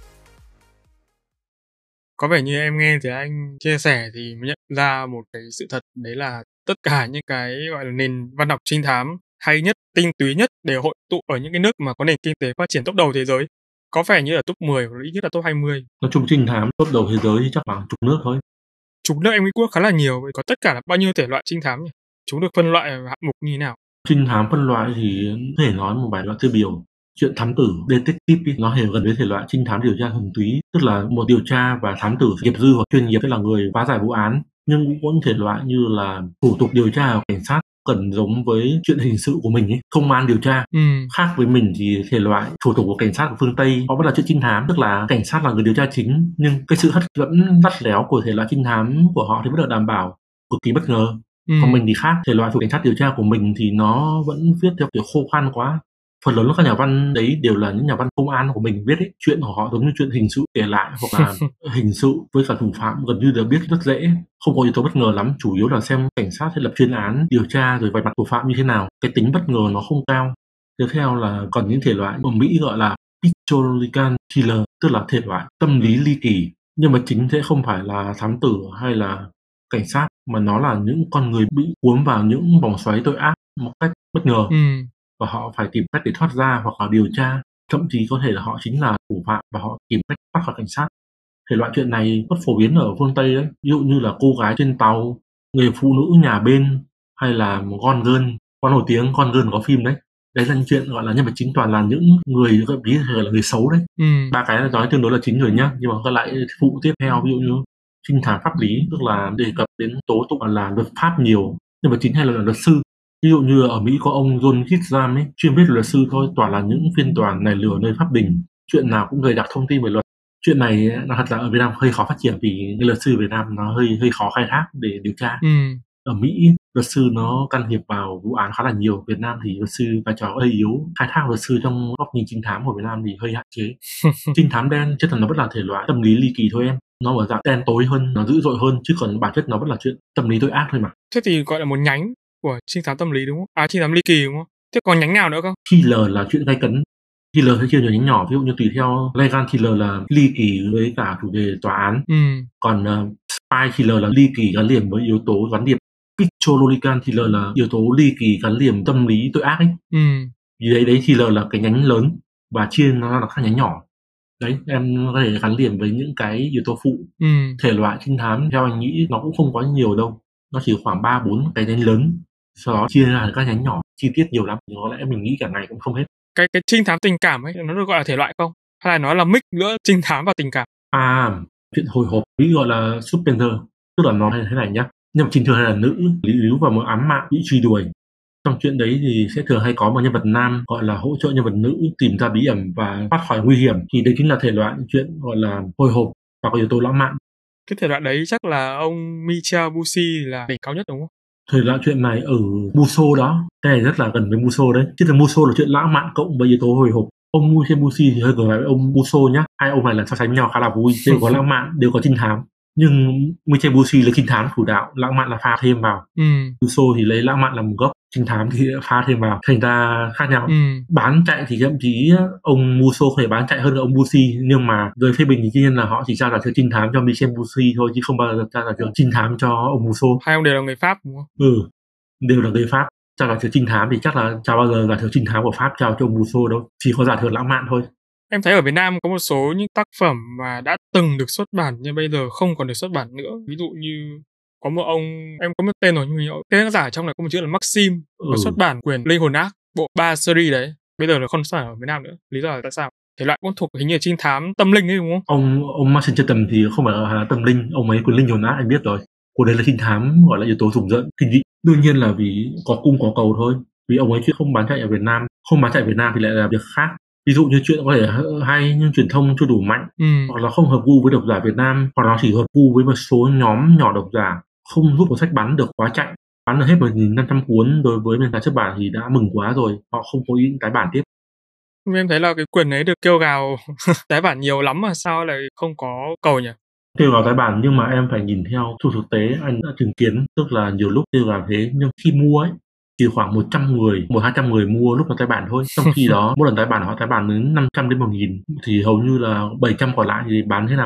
Có vẻ như em nghe thì anh chia sẻ thì mới nhận ra một cái sự thật, đấy là tất cả những cái, gọi là, nền văn học trinh thám hay nhất, tinh túy nhất đều hội tụ ở những cái nước mà có nền kinh tế phát triển top đầu thế giới. Có vẻ như là top mười hoặc là ít nhất là top hai mươi. Nói chung trinh thám top đầu thế giới thì chắc khoảng chục nước thôi. Chục nước em nghĩ cũng khá là nhiều, vậy có tất cả là bao nhiêu thể loại trinh thám nhỉ? Chúng được phân loại ở hạng mục như thế nào? Trinh thám phân loại thì có thể nói một vài loại tiêu biểu. Chuyện thám tử, detective ấy, nó hiểu gần với thể loại trinh thám điều tra thuần túy, tức là một điều tra và thám tử nghiệp dư hoặc chuyên nghiệp, tức là người phá giải vụ án. Nhưng cũng có những thể loại như là thủ tục điều tra của cảnh sát cần giống với chuyện hình sự của mình ấy, công an điều tra. Ừm. Khác với mình thì thể loại thủ tục của cảnh sát của phương Tây họ vẫn là chuyện trinh thám, tức là cảnh sát là người điều tra chính, nhưng cái sự hấp dẫn lắt léo của thể loại trinh thám của họ thì vẫn được đảm bảo, cực kỳ bất ngờ. Ừm. Còn mình thì khác, thể loại thuộc cảnh sát điều tra của mình thì nó vẫn viết theo kiểu khô khan quá. Phần lớn các nhà văn đấy đều là những nhà văn công an của mình viết ấy, chuyện của họ giống như chuyện hình sự kể lại, hoặc là hình sự với cả thủ phạm gần như đều biết rất dễ, không có yếu tố bất ngờ lắm, chủ yếu là xem cảnh sát hay lập chuyên án, điều tra rồi vạch mặt thủ phạm như thế nào, cái tính bất ngờ nó không cao. Tiếp theo là còn những thể loại của Mỹ gọi là psychological thriller, tức là thể loại tâm lý ly kỳ, nhưng mà chính sẽ không phải là thám tử hay là cảnh sát, mà nó là những con người bị cuốn vào những vòng xoáy tội ác một cách bất ngờ. Ừm. Và họ phải tìm cách để thoát ra hoặc là điều tra, thậm chí có thể là họ chính là thủ phạm và họ tìm cách thoát khỏi cảnh sát. Thể loại chuyện này rất phổ biến ở phương Tây đấy, ví dụ như là Cô gái trên tàu, Người phụ nữ nhà bên, hay là Gone Girl, có nổi tiếng Gone Girl có phim đấy. Đấy là những chuyện gọi là nhân vật chính toàn là những người gợi ý là người xấu đấy. Ừm. Ba cái là nói tương đối là chính rồi nhá, nhưng mà có lại phụ tiếp theo, ví dụ như trinh thám pháp lý, tức là đề cập đến tố tụng là luật pháp nhiều, nhân vật chính hay là luật sư. Ví dụ như ở Mỹ có ông John Grisham ấy, chuyên viết luật sư thôi, toàn là những phiên tòa nảy lửa nơi pháp đình, chuyện nào cũng dày đặc thông tin về luật. Chuyện này là thật là ở Việt Nam hơi khó phát triển vì cái luật sư Việt Nam nó hơi hơi khó khai thác để điều tra. Ừm. Ở Mỹ, luật sư nó can thiệp vào vụ án khá là nhiều, Việt Nam thì luật sư vai trò hơi yếu, khai thác luật sư trong góc nhìn trinh thám của Việt Nam thì hơi hạn chế. Trinh thám đen chất là nó vẫn là thể loại tâm lý ly kỳ thôi em, nó ở dạng đen tối hơn, nó dữ dội hơn, chứ còn bản chất nó vẫn là chuyện tâm lý tội ác thôi mà. Thế thì gọi là một nhánh của trinh thám tâm lý đúng không? À, trinh thám ly kỳ đúng không? Thế còn nhánh nào nữa không? Thriller là chuyện gay cấn. Thriller sẽ chia nhiều nhánh nhỏ, ví dụ như tùy theo legal thriller là ly kỳ với cả chủ đề tòa án. Ừm. Còn uh, spy thriller là ly kỳ gắn liền với yếu tố gián điệp. Psychological thriller là yếu tố ly kỳ gắn liền tâm lý tội ác ấy. Ừm. Vì đấy đấy thriller là cái nhánh lớn và chia nó là các nhánh nhỏ. Đấy, em có thể gắn liền với những cái yếu tố phụ. Ừm. Thể loại trinh thám theo anh nghĩ nó cũng không có nhiều đâu, nó chỉ khoảng ba bốn cái nhánh lớn, sau đó chia ra các nhánh nhỏ, chi tiết nhiều lắm, có lẽ mình nghĩ cả ngày cũng không hết. Cái cái trinh thám tình cảm ấy, nó được gọi là thể loại không? Hay là nó là mix giữa trinh thám và tình cảm? À, chuyện hồi hộp, Mỹ gọi là suspense, tức là nó thế này nhá, nhân vật chính thường hay là nữ lý líu vào một ám mạng bị truy đuổi. Trong chuyện đấy thì sẽ thường hay có một nhân vật nam gọi là hỗ trợ nhân vật nữ tìm ra bí ẩn và thoát khỏi nguy hiểm, thì đấy chính là thể loại chuyện gọi là hồi hộp và có yếu tố lãng mạn. Cái thể loại đấy chắc là ông Michel Bussy là đỉnh cao nhất đúng không? Thể loại chuyện này ở Musso đó, cái này rất là gần với Musso đấy. Chứ là Musso là chuyện lãng mạn cộng với yếu tố hồi hộp. Ông Michel Bussy thì hơi ngược lại với ông Musso nhá. Hai ông này là so sánh nhau khá là vui, đều có lãng mạn, đều có trinh thám. Nhưng Michel Bussy lấy trinh thám chủ đạo, lãng mạn là pha thêm vào. Ừm. Musso thì lấy lãng mạn làm một gốc, trinh thám thì pha thêm vào, thành ra khác nhau. Ừm. Bán chạy thì thậm chí ông Musso có thể bán chạy hơn ông Bussy, nhưng mà giới phê bình thì tuy nhiên là họ chỉ trao giải thưởng trinh thám cho Michel Bussy thôi, chứ không bao giờ trao giải thưởng trinh thám cho ông Musso. Hai ông đều là người Pháp đúng không? Ừ, đều là người Pháp. Trao giải thưởng trinh thám thì chắc là chả bao giờ giải thưởng trinh thám của Pháp trao cho ông Musso đâu, chỉ có giải thưởng lãng mạn thôi. Em thấy ở Việt Nam có một số những tác phẩm mà đã từng được xuất bản nhưng bây giờ không còn được xuất bản nữa. Ví dụ như có một ông, em có biết tên rồi nhưng mà tên tác giả trong này có một chữ là Maxim, Ừ. có xuất bản quyển Linh hồn ác, bộ ba series đấy. Bây giờ là không xuất bản ở Việt Nam nữa. Lý do là tại sao? Thể loại cũng thuộc hình như trinh thám tâm linh ấy đúng không? Ông ông Martin Chatham thì không phải là tâm linh, ông ấy quyển Linh hồn ác anh biết rồi. Của đấy là trinh thám gọi là yếu tố rùng rợn, kinh dị. Đương nhiên là vì có cung có cầu thôi. Vì ông ấy chuyện không bán chạy ở Việt Nam, không bán chạy ở Việt Nam thì lại là việc khác. Ví dụ như chuyện có thể hay nhưng truyền thông chưa đủ mạnh, Ừm. hoặc là không hợp gu với độc giả Việt Nam, hoặc nó chỉ hợp gu với một số nhóm nhỏ độc giả, không giúp cuốn sách bán được quá chạy. Bán được hết một nghìn năm trăm cuốn đối với nền tảng xuất bản thì đã mừng quá rồi, họ không có ý định tái bản tiếp. Nhưng em thấy là cái quyển ấy được kêu gào tái bản nhiều lắm mà sao lại không có cầu nhỉ? Kêu gào tái bản nhưng mà em phải nhìn theo thu thực tế anh đã chứng kiến, tức là nhiều lúc kêu gào thế nhưng khi mua ấy chỉ khoảng một trăm người, một hai trăm người mua lúc nó tái bản thôi. Trong khi đó mỗi lần tái bản họ tái bản đến năm trăm đến một nghìn thì hầu như là bảy trăm còn lại thì bán thế nào?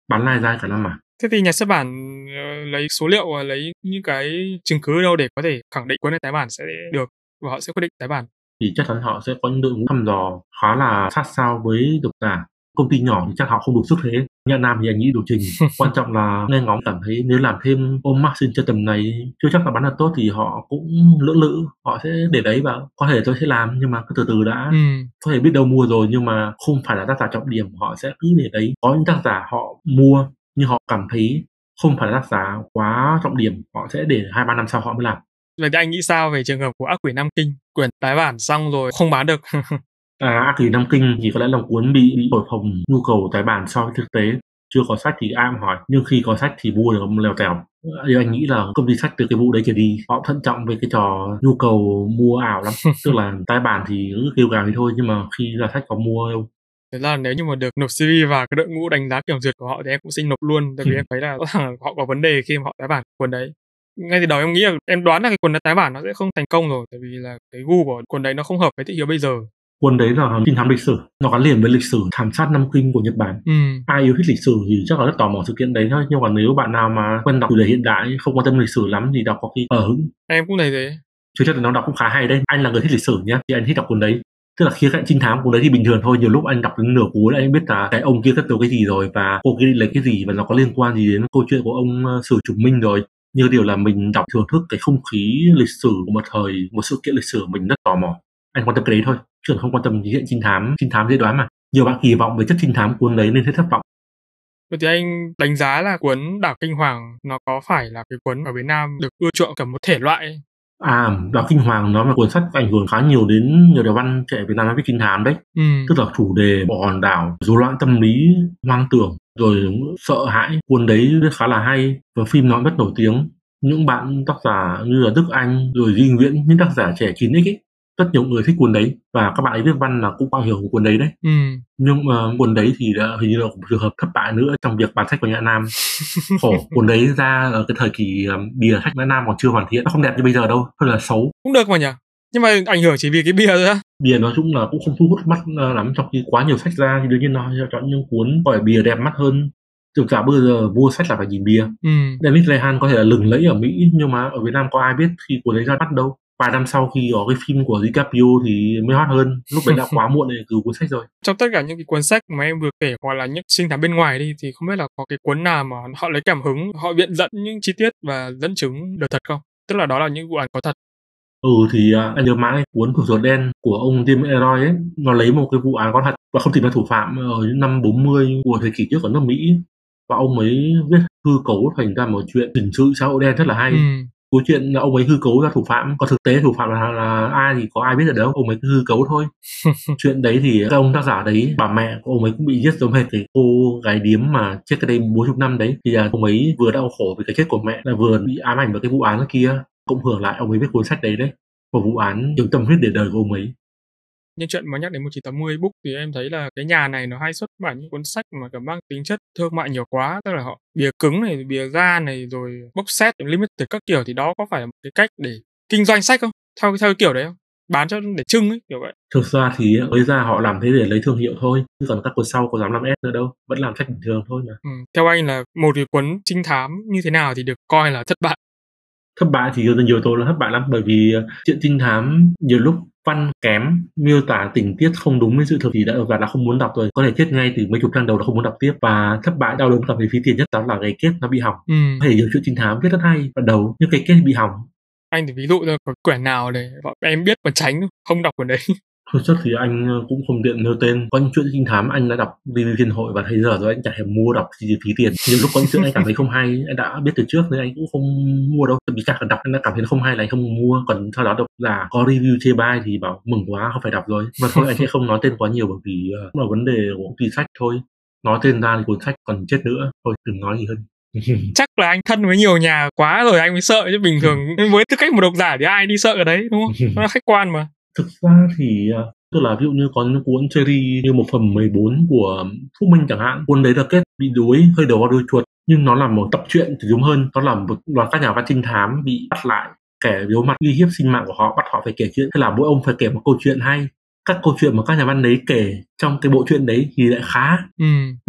bán lai dai cả năm à? Thế thì nhà xuất bản uh, lấy số liệu và lấy những cái chứng cứ đâu để có thể khẳng định cuốn này tái bản sẽ được và họ sẽ quyết định tái bản? Thì chắc chắn họ sẽ có những đội ngũ thăm dò khá là sát sao với độc giả. Công ty nhỏ thì chắc họ không đủ sức thế. Nhà Nam thì anh nghĩ đủ trình. Quan trọng là nghe ngóng cảm thấy nếu làm thêm ôm Martin cho tầm này chưa chắc là bán được tốt thì họ cũng lưỡng lự, họ sẽ để đấy và có thể tôi sẽ làm nhưng mà cứ từ từ đã. Ừ. Có thể biết đâu mua rồi nhưng mà không phải là tác giả trọng điểm, họ sẽ cứ để đấy. Có những tác giả họ mua nhưng họ cảm thấy không phải là tác giả quá trọng điểm, họ sẽ để hai ba năm sau họ mới làm. Vậy thì anh nghĩ sao về trường hợp của Ác Quỷ Nam Kinh, quyển tái bản xong rồi không bán được? À, Ác Quỷ Nam Kinh thì có lẽ là cuốn bị bị thổi phồng nhu cầu tái bản so với thực tế. Chưa có sách thì ai cũng hỏi, nhưng khi có sách thì mua được lèo tèo. Điều anh nghĩ là công ty sách từ cái vụ đấy trở đi, họ thận trọng về cái trò nhu cầu mua ảo lắm. Tức là tái bản thì cứ kêu gào thì thôi, nhưng mà khi ra sách có mua đâu. Thế là nếu như mà được nộp xê vê vào cái đội ngũ đánh giá kiểm duyệt của họ thì em cũng xin nộp luôn, tại vì em thấy là họ có vấn đề khi mà họ tái bản cuốn đấy. Ngay từ đầu em nghĩ là em đoán là cái cuốn tái bản nó sẽ không thành công rồi, tại vì là cái gu của cuốn đấy nó không hợp với thị hiếu bây giờ. Cuốn đấy là trinh thám lịch sử, nó gắn liền với lịch sử thảm sát Nam Kinh của Nhật Bản. Ừ. Ai yêu thích lịch sử thì chắc là rất tò mò sự kiện đấy thôi, nhưng mà nếu bạn nào mà quen đọc chủ đề hiện đại, không quan tâm lịch sử lắm thì đọc có khi ở hững. Em cũng thấy thế. Chứ chắc là nó đọc cũng khá hay đấy. Anh là người thích lịch sử nhá, thì anh thích đọc cuốn đấy. Tức là khía cạnh trinh thám cuốn đấy thì bình thường thôi, nhiều lúc anh đọc đến nửa cuối anh biết là cái ông kia cất giấu cái gì rồi và cô kia lấy cái gì và nó có liên quan gì đến câu chuyện của ông Sử Trùng Minh rồi. Nhưng điều là mình đọc thưởng thức cái không khí lịch sử của một thời, một sự kiện lịch sử mình rất tò mò. Anh quan tâm cái đấy thôi, chứ không quan tâm đến trinh thám. Trinh thám dễ đoán mà. Nhiều bạn kỳ vọng về chất trinh thám cuốn đấy nên thấy thất vọng. Vậy thì anh đánh giá là cuốn Đảo Kinh Hoàng nó có phải là cái cuốn ở Việt Nam được ưa chuộng cả một thể loại ấy? À, Đảo Kinh Hoàng nó là cuốn sách ảnh hưởng khá nhiều đến nhiều nhà văn trẻ Việt Nam viết trinh thám đấy. Ừ. Tức là chủ đề bỏ hòn đảo, rối loạn tâm lý, hoang tưởng, rồi sợ hãi. Cuốn đấy viết khá là hay và phim nó rất nổi tiếng. Những bạn tác giả như là Đức Anh, rồi Duy Nguyễn, những tác giả trẻ chín x ấy, rất nhiều người thích cuốn đấy và các bạn ấy viết văn là cũng ảnh hưởng của cuốn đấy đấy. Ừ. Nhưng mà cuốn đấy thì đã hình như là một trường hợp thất bại nữa trong việc bán sách của Nhã Nam. Khổ, cuốn đấy ra ở cái thời kỳ bìa sách Nhã Nam còn chưa hoàn thiện, nó không đẹp như bây giờ đâu, hơi là xấu. Cũng được mà nhỉ. Nhưng mà ảnh hưởng chỉ vì cái bìa thôi á. Bìa nói chung là cũng không thu hút mắt lắm, trong khi quá nhiều sách ra thì đương nhiên nó chọn những cuốn gọi bìa đẹp mắt hơn. Thực ra bây giờ mua sách là phải nhìn bìa. Ừ. David Lehan có thể là lừng lẫy ở Mỹ nhưng mà ở Việt Nam có ai biết khi cuốn đấy ra mắt đâu. Vài năm sau khi có cái phim của DiCaprio thì mới hot hơn, lúc đấy đã quá muộn để cứu cuốn sách rồi. Trong tất cả những cái cuốn sách mà em vừa kể hoặc là những trinh thám bên ngoài đi thì không biết là có cái cuốn nào mà họ lấy cảm hứng, họ viện dẫn những chi tiết và dẫn chứng được thật không? Tức là đó là những vụ án có thật. Ừ thì uh, anh nhớ mãi cuốn Thủ Ruột Đen của ông Tim Elroy ấy, nó lấy một cái vụ án có thật và không tìm ra thủ phạm ở những năm bốn mươi của thời kỷ trước ở nước Mỹ và ông ấy viết hư cấu thành ra một chuyện hình sự xã hội đen rất là hay. Ừ. Câu chuyện là ông ấy hư cấu ra thủ phạm, còn thực tế thủ phạm là, là ai thì có ai biết được đâu, ông ấy cứ hư cấu thôi. Chuyện đấy thì các ông tác giả đấy, bà mẹ của ông ấy cũng bị giết giống hệt cái cô gái điếm mà chết cái đây bốn mươi năm đấy, thì là ông ấy vừa đau khổ vì cái chết của mẹ, là vừa bị ám ảnh vào cái vụ án kia, cộng hưởng lại ông ấy viết cuốn sách đấy đấy, một vụ án những tâm huyết để đời của ông ấy. Nhân chuyện mà nhắc đến một chín tám mươi Book thì em thấy là cái nhà này nó hay xuất bản những cuốn sách mà kiểu mang tính chất thương mại nhiều quá, tức là họ bìa cứng này, bìa da này, rồi box set, limited các kiểu, thì đó có phải là một cái cách để kinh doanh sách không? Theo theo cái kiểu đấy không? Bán cho để trưng ấy, kiểu vậy. Thực ra thì mới ra họ làm thế để lấy thương hiệu thôi, chứ còn các cuốn sau có dám làm ép nữa đâu, vẫn làm sách bình thường thôi mà. Ừ. Theo anh là một cái cuốn trinh thám như thế nào thì được coi là thất bại? Thất bại thì nhiều tố là thất bại lắm, bởi vì chuyện trinh thám nhiều lúc văn kém, miêu tả tình tiết không đúng với sự thực thì đã và đã không muốn đọc rồi, có thể chết ngay từ mấy chục trang đầu là không muốn đọc tiếp. Và thất bại đau đớn cảm thấy phí tiền nhất đó là cái kết nó bị hỏng. Ừ. Có thể nhiều chuyện trinh thám viết rất hay ban đầu nhưng cái kết bị hỏng. Anh thì ví dụ là có quyển nào để em biết mà tránh không đọc quyển đấy? Thực chất thì anh cũng không tiện nêu tên. Có những chuyện trinh thám anh đã đọc review trên hội và thấy giờ rồi anh chả thèm mua đọc gì phí tiền. Nhiều lúc có những chuyện anh cảm thấy không hay, anh đã biết từ trước nên anh cũng không mua đâu. Vì cả đọc anh đã cảm thấy nó không hay là anh không mua. Còn sau đó đọc là có review chê bai thì bảo mừng quá không phải đọc rồi. Mà thôi anh sẽ không nói tên quá nhiều bởi vì cũng là vấn đề của công ty sách thôi. Nói tên ra thì cuốn sách còn chết nữa. Thôi đừng nói gì hơn. Chắc là anh thân với nhiều nhà quá rồi anh mới sợ chứ bình thường với tư cách một độc giả thì ai đi sợ ở đấy, đúng không? Nó là khách quan mà. Thực ra thì tức là ví dụ như có những cuốn series như một phần mười bốn của Phúc Minh chẳng hạn, cuốn đấy là kết bị đuối hơi đầu vào đuôi chuột, nhưng nó là một tập truyện thì đúng hơn, nó là một loạt các nhà văn trinh thám bị bắt lại, kẻ giấu mặt uy hiếp sinh mạng của họ, bắt họ phải kể chuyện, hay là mỗi ông phải kể một câu chuyện hay. Các câu chuyện mà các nhà văn đấy kể trong cái bộ truyện đấy thì lại khá, ừ. nhưng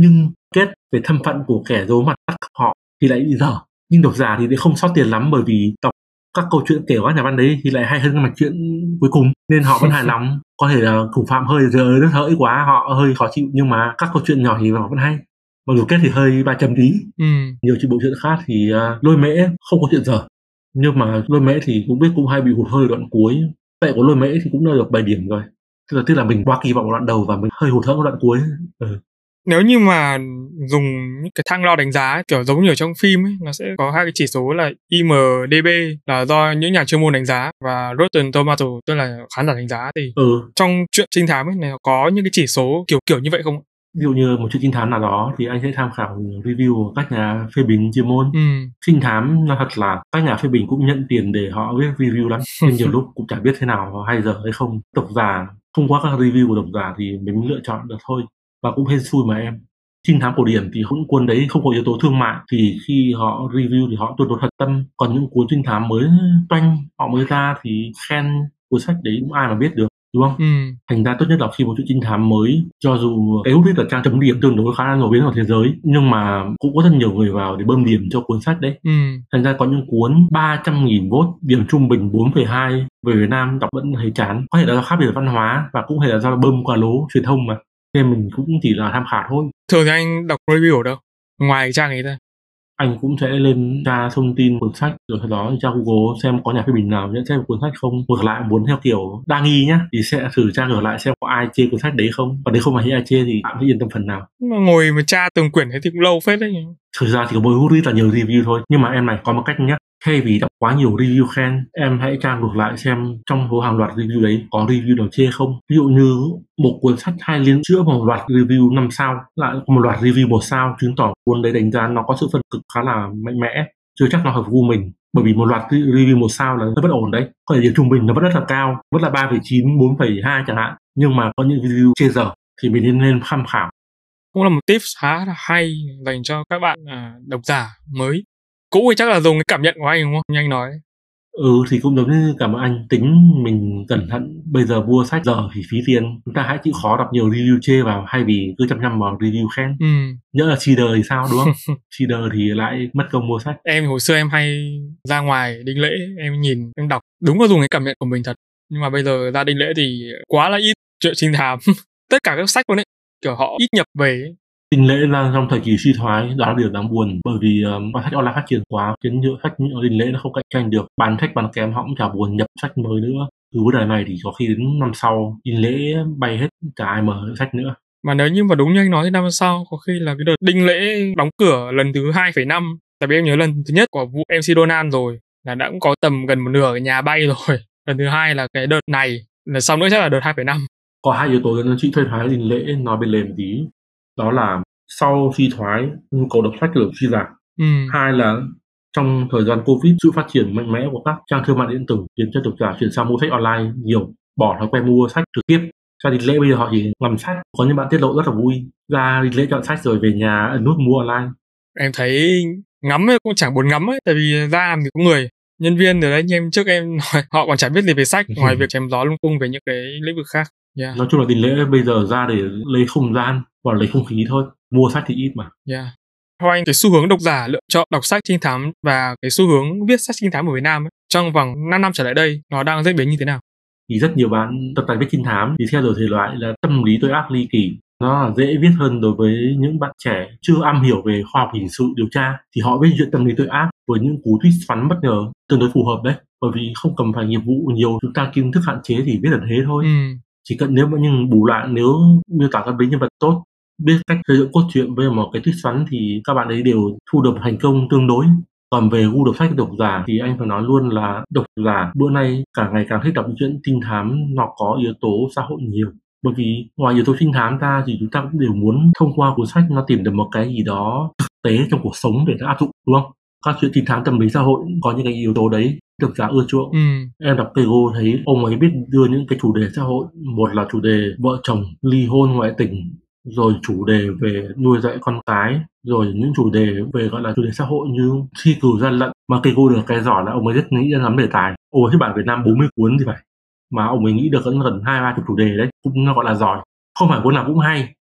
kết về thân phận của kẻ giấu mặt bắt cóc họ thì lại bị dở. Nhưng độc giả thì lại không sót tiền lắm, bởi vì đọc các câu chuyện kể của các nhà văn đấy thì lại hay hơn cái mạch chuyện cuối cùng, nên họ vẫn hài lòng. Có thể là thủ phạm hơi rời đất hỡi quá, họ hơi khó chịu, nhưng mà các câu chuyện nhỏ thì họ vẫn hay. Mặc dù kết thì hơi ba chấm tí. Ừ. Nhiều chuyện bộ truyện khác thì uh, Lôi Mễ không có chuyện dở, nhưng mà Lôi Mễ thì cũng biết cũng hay bị hụt hơi đoạn cuối. Tệ của Lôi Mễ thì cũng đã được bảy điểm rồi, tức là tức là mình quá kỳ vọng ở đoạn đầu và mình hơi hụt hẫng ở đoạn cuối. Ừ. Nếu như mà dùng những cái thang đo đánh giá kiểu giống như ở trong phim ấy, nó sẽ có hai cái chỉ số là i em đê bê là do những nhà chuyên môn đánh giá và Rotten Tomato tức là khán giả đánh giá. Thì ừ. trong chuyện trinh thám ấy này có những cái chỉ số kiểu kiểu như vậy không? Ví dụ như một chuyện trinh thám nào đó thì anh sẽ tham khảo review của các nhà phê bình chuyên môn. Ừ. Trinh thám là thật là các nhà phê bình cũng nhận tiền để họ viết review lắm, nên nhiều lúc cũng chả biết thế nào hay dở hay không. Độc giả thông qua các review của độc giả thì mình lựa chọn được thôi, và cũng hên xui mà em. Trinh thám cổ điển thì cũng cuốn đấy không có yếu tố thương mại, thì khi họ review thì họ tuyệt đối thật tâm. Còn những cuốn trinh thám mới toanh họ mới ra thì khen cuốn sách đấy cũng ai mà biết được, đúng không? Ừ. Thành ra tốt nhất là khi một chuyện trinh thám mới, cho dù cái hút là trang chấm điểm tương đối khá là nổi tiếng ở thế giới, nhưng mà cũng có rất nhiều người vào để bơm điểm cho cuốn sách đấy. Ừ. Thành ra có những cuốn ba trăm nghìn vote, điểm trung bình bốn phẩy hai, về Việt Nam đọc vẫn thấy chán. Có thể là do khác biệt văn hóa và cũng có thể là do bơm qua lố truyền thông mà, nên mình cũng chỉ là tham khảo thôi. Thường thì anh đọc review ở đâu ngoài trang ấy ra? Anh cũng sẽ lên tra thông tin cuốn sách, rồi sau đó tra Google xem có nhà phê bình nào nhận xét cuốn sách không. Ngược lại muốn theo kiểu đa nghi nhá, thì sẽ thử tra ngược lại xem có ai chê cuốn sách đấy không. Và nếu không mà thấy ai chê thì bạn sẽ yên tâm phần nào. Mà ngồi mà tra từng quyển thế thì cũng lâu phết đấy. Thực ra thì có mỗi Goodreads là nhiều review thôi, nhưng mà em này có một cách nhé. Thay vì đọc quá nhiều review khen, em hãy tra ngược lại xem trong số hàng loạt review đấy có review nào chê không. Ví dụ như một cuốn sách hai liên chữa một loạt review năm sao, lại có một loạt review một sao, chứng tỏ cuốn đấy đánh giá nó có sự phân cực khá là mạnh mẽ, chưa chắc nó hợp gu mình. Bởi vì một loạt review một sao là rất bất ổn đấy. Có thể điểm trung bình nó vẫn rất là cao, vẫn là ba phẩy chín, bốn phẩy hai chẳng hạn, nhưng mà có những review chê dở thì mình nên nên tham khảo. Cũng là một tips khá là hay dành cho các bạn à, độc giả mới. Cũ thì chắc là dùng cái cảm nhận của anh đúng không? Như anh nói. Ừ thì cũng giống như cảm ơn anh, tính mình cẩn thận. Bây giờ mua sách giờ thì phí tiền, chúng ta hãy chịu khó đọc nhiều review chê vào, hay vì cứ chăm chăm vào review khen. Ừ. Nhỡ là cheater thì sao, đúng không? Cheater thì lại mất công mua sách. Em hồi xưa em hay ra ngoài đinh lễ, em nhìn, em đọc, đúng là dùng cái cảm nhận của mình thật. Nhưng mà bây giờ ra đinh lễ thì quá là ít chuyện trinh thám. Tất cả các sách luôn ấy, kiểu họ ít nhập về ấy. Đinh lễ là trong thời kỳ suy thoái, đó là điều đáng buồn, bởi vì um, sách online phát triển quá khiến nhiều sách như Đinh lễ nó không cạnh tranh được, bán sách bán kém họ cũng chả buồn nhập sách mới nữa. Từ vấn đề này thì có khi đến năm sau Đinh lễ bay hết, chả ai mở sách nữa. Mà nếu như mà đúng như anh nói thì năm sau có khi là cái đợt đinh lễ đóng cửa lần thứ hai phẩy năm. Tại vì em nhớ lần thứ nhất của vụ em xê Donald rồi là đã cũng có tầm gần một nửa cái nhà bay rồi. Lần thứ hai là cái đợt này, là sau nữa chắc là đợt hai phẩy năm. Có hai yếu tố nó trị suy thoái Đinh lễ nói bên lề một tí. Đó là sau suy thoái nhu cầu đọc sách được suy giảm. Ừ. Hai là trong thời gian Covid, sự phát triển mạnh mẽ của các trang thương mại điện tử khiến cho độc giả chuyển sang mua sách online nhiều, bỏ thói quen mua sách trực tiếp. Ra Đinh lễ bây giờ họ chỉ làm sách. Có những bạn tiết lộ rất là vui, ra Đinh lễ chọn sách rồi về nhà ấn nút mua online. Em thấy ngắm ấy cũng chẳng buồn ngắm ấy, tại vì ra làm thì có người nhân viên ở đấy như em trước em nói, họ còn chẳng biết gì về sách ngoài việc chém gió lung tung về những cái lĩnh vực khác. Yeah. Nói chung là Đinh lễ bây giờ ra để lấy không gian và lấy không khí thôi, mua sách thì ít mà. Yeah. Theo anh, cái xu hướng độc giả lựa chọn đọc sách trinh thám và cái xu hướng viết sách trinh thám ở Việt Nam ấy, trong vòng năm năm trở lại đây nó đang diễn biến như thế nào? Thì rất nhiều bạn tập tành viết trinh thám thì theo dõi thể loại là tâm lý tội ác ly kỳ. Nó là dễ viết hơn đối với những bạn trẻ chưa am hiểu về khoa học hình sự điều tra, thì họ viết chuyện tâm lý tội ác với những cú twist xoắn bất ngờ tương đối phù hợp đấy. Bởi vì không cần phải nghiệp vụ nhiều, chúng ta kiến thức hạn chế thì viết là thế thôi. Ừ. Chỉ cần nếu mà nhưng bù lại nếu miêu tả các biến nhân vật tốt, biết cách xây dựng cốt truyện với một cái twist xoắn thì các bạn ấy đều thu được thành công tương đối. Còn về gu đọc sách độc giả thì anh phải nói luôn là độc giả bữa nay càng ngày càng thích đọc những chuyện trinh thám, nó có yếu tố xã hội nhiều. Bởi vì ngoài yếu tố trinh thám ra thì chúng ta cũng đều muốn thông qua cuốn sách nó tìm được một cái gì đó thực tế trong cuộc sống để nó áp dụng, đúng không? Các chuyện trinh thám tâm lý xã hội có những cái yếu tố đấy độc giả ưa chuộng. Ừ. Em đọc Keigo thấy ông ấy biết đưa những cái chủ đề xã hội, một là chủ đề vợ chồng, ly hôn, ngoại tình, rồi chủ đề về nuôi dạy con cái, rồi những chủ đề về gọi là chủ đề xã hội như thi cử gian lận. Mà Keigo được cái giỏi là ông ấy rất nghĩ ra lắm đề tài. Ông ấy bản Việt Nam bốn mươi cuốn gì phải, mà ông ấy nghĩ được gần hai ba chục chủ đề đấy, cũng nó gọi là giỏi. Không phải cuốn nào cũng hay,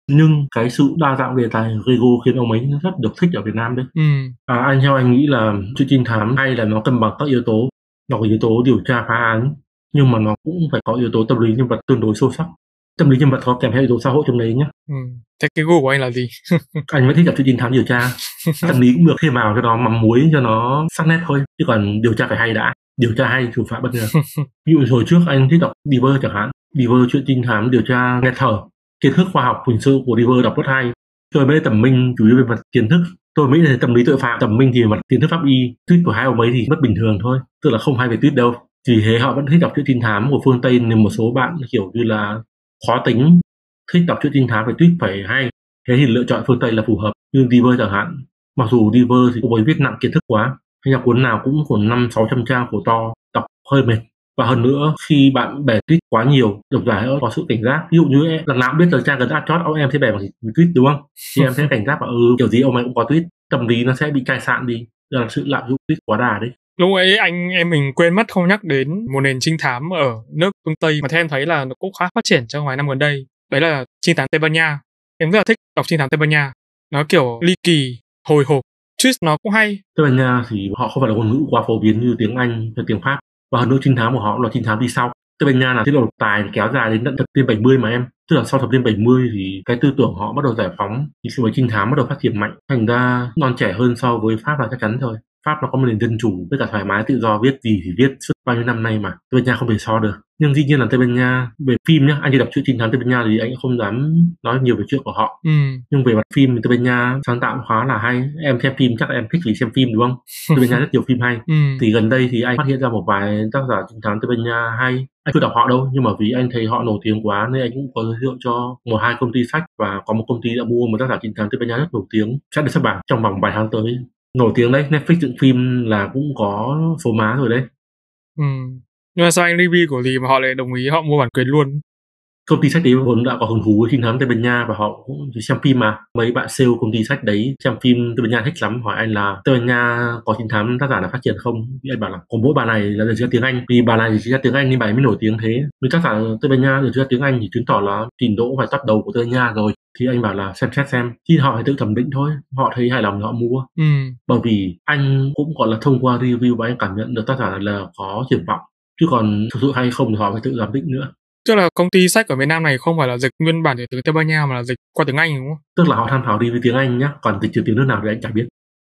Nhưng cái sự đa dạng đề tài Gego khiến ông ấy rất được thích ở Việt Nam đấy. Ừ. À, anh theo anh nghĩ là chuyện trinh thám hay là nó cân bằng các yếu tố. Nó có yếu tố điều tra phá án, nhưng mà nó cũng phải có yếu tố tâm lý nhân vật tương đối sâu sắc. Tâm lý nhân vật có kèm theo yếu tố xã hội trong đấy nhé. Ừ. Thế cái gu của anh là gì? Anh vẫn thích đọc chuyện trinh thám điều tra. Tâm lý cũng được, thêm vào cho nó mắm muối cho nó sắc nét thôi. Chứ còn điều tra phải hay đã. Điều tra hay, thủ phạm bất ngờ. Ví dụ hồi trước anh thích đọc Diver chẳng hạn. Diver chuyện trinh thám điều tra nghe thở. Kiến thức khoa học hình sự của Diver đọc rất hay. Tôi mới Tầm Minh chủ yếu về mặt kiến thức. Tôi nghĩ là tâm lý tội phạm. Tầm Minh thì về mặt kiến thức pháp y. Tweet của hai ông ấy thì rất bình thường thôi. Tức là không hay về tweet đâu. Vì thế họ vẫn thích đọc chuyện trinh thám của phương Tây, nên một số bạn kiểu như là khó tính, thích đọc chuyện trinh thám phải tweet phải hay. Thế thì lựa chọn phương Tây là phù hợp. Như Diver chẳng hạn. Mặc dù Diver thì ông ấy viết nặng kiến thức quá. Hay là cuốn nào cũng khoảng năm sáu trăm trang của to, đọc hơi mệt. Và hơn nữa, khi bạn bè tweet quá nhiều, độc giả có sự cảnh giác. Ví dụ như em lần nào biết là trang gần ad chót, ông em thấy bè bằng tweet đúng không? Thì em sẽ cảnh giác là ừ kiểu gì ông ấy cũng có tweet, tâm lý nó sẽ bị cai sạn đi. Đó là sự lạm dụng tweet quá đà đấy. Lúc ấy anh em mình quên mất không nhắc đến một nền trinh thám ở nước phương Tây mà theo em thấy là nó cũng khá phát triển trong vài năm gần đây. Đấy là trinh thám Tây Ban Nha. Em rất là thích đọc trinh thám Tây Ban Nha. Nó kiểu ly kỳ, hồi hộp, twist nó cũng hay. Tây Ban Nha thì họ không phải là ngôn ngữ quá phổ biến như tiếng Anh hay tiếng Pháp, và hơn nữa trinh thám của họ là trinh thám đi sau. Tây Ban Nha là tiết độ độc tài kéo dài đến tận thập niên bảy mươi mà em. Tức là sau thập niên bảy mươi thì cái tư tưởng họ bắt đầu giải phóng, thì khi với trinh thám bắt đầu phát triển mạnh, thành ra non trẻ hơn so với Pháp là chắc chắn thôi. Pháp nó có một nền dân chủ với cả thoải mái tự do, viết gì thì viết suốt bao nhiêu năm nay mà Tây Ban Nha không thể so được. Nhưng dĩ nhiên là Tây Ban Nha về phim nhá, anh đi đọc chuyện trinh thám Tây Ban Nha thì anh cũng không dám nói nhiều về chuyện của họ. Ừ. Nhưng về mặt phim thì Tây Ban Nha sáng tạo khá là hay. Em xem phim chắc là em thích vì xem phim đúng không? Tây Ban Nha rất nhiều phim hay. Ừ. Thì gần đây thì anh phát hiện ra một vài tác giả trinh thám Tây Ban Nha hay. Anh chưa đọc họ đâu, nhưng mà vì anh thấy họ nổi tiếng quá nên anh cũng có giới thiệu cho một hai công ty sách, và có một công ty đã mua một tác giả trinh thám Tây Ban Nha rất nổi tiếng, chắc được xuất bản trong vòng vài tháng tới. Nổi tiếng đấy, Netflix dựng phim là cũng có số má rồi đấy. Ừ. Nhưng mà sao anh review của gì mà họ lại đồng ý họ mua bản quyền luôn? Công ty sách đấy vốn đã có hứng thú với trinh thám Tây Ban Nha và họ cũng xem phim mà. Mấy bạn sale công ty sách đấy xem phim Tây Ban Nha thích lắm, hỏi anh là Tây Ban Nha có trinh thám tác giả nào phát triển không? Thì anh bảo là có mỗi bà này là được ra tiếng Anh, vì bà này chỉ ra tiếng Anh nên bà ấy mới nổi tiếng thế. Vì tác giả Tây Ban Nha được ra tiếng Anh thì chứng tỏ là trình độ phải top đầu của Tây Ban Nha rồi. Thì anh bảo là xem xét xem, thì họ phải tự thẩm định thôi, họ thấy hài lòng thì họ mua. Ừ. Bởi vì anh cũng gọi là thông qua review và anh cảm nhận được tác giả là có triển vọng, chứ còn thực sự hay không thì họ phải tự giám định nữa. Tức là công ty sách ở Việt Nam này không phải là dịch nguyên bản từ tiếng Tây Ban Nha mà là dịch qua tiếng Anh đúng không? Tức là họ tham khảo review tiếng Anh nhá, còn dịch từ tiếng nước nào thì anh chẳng biết.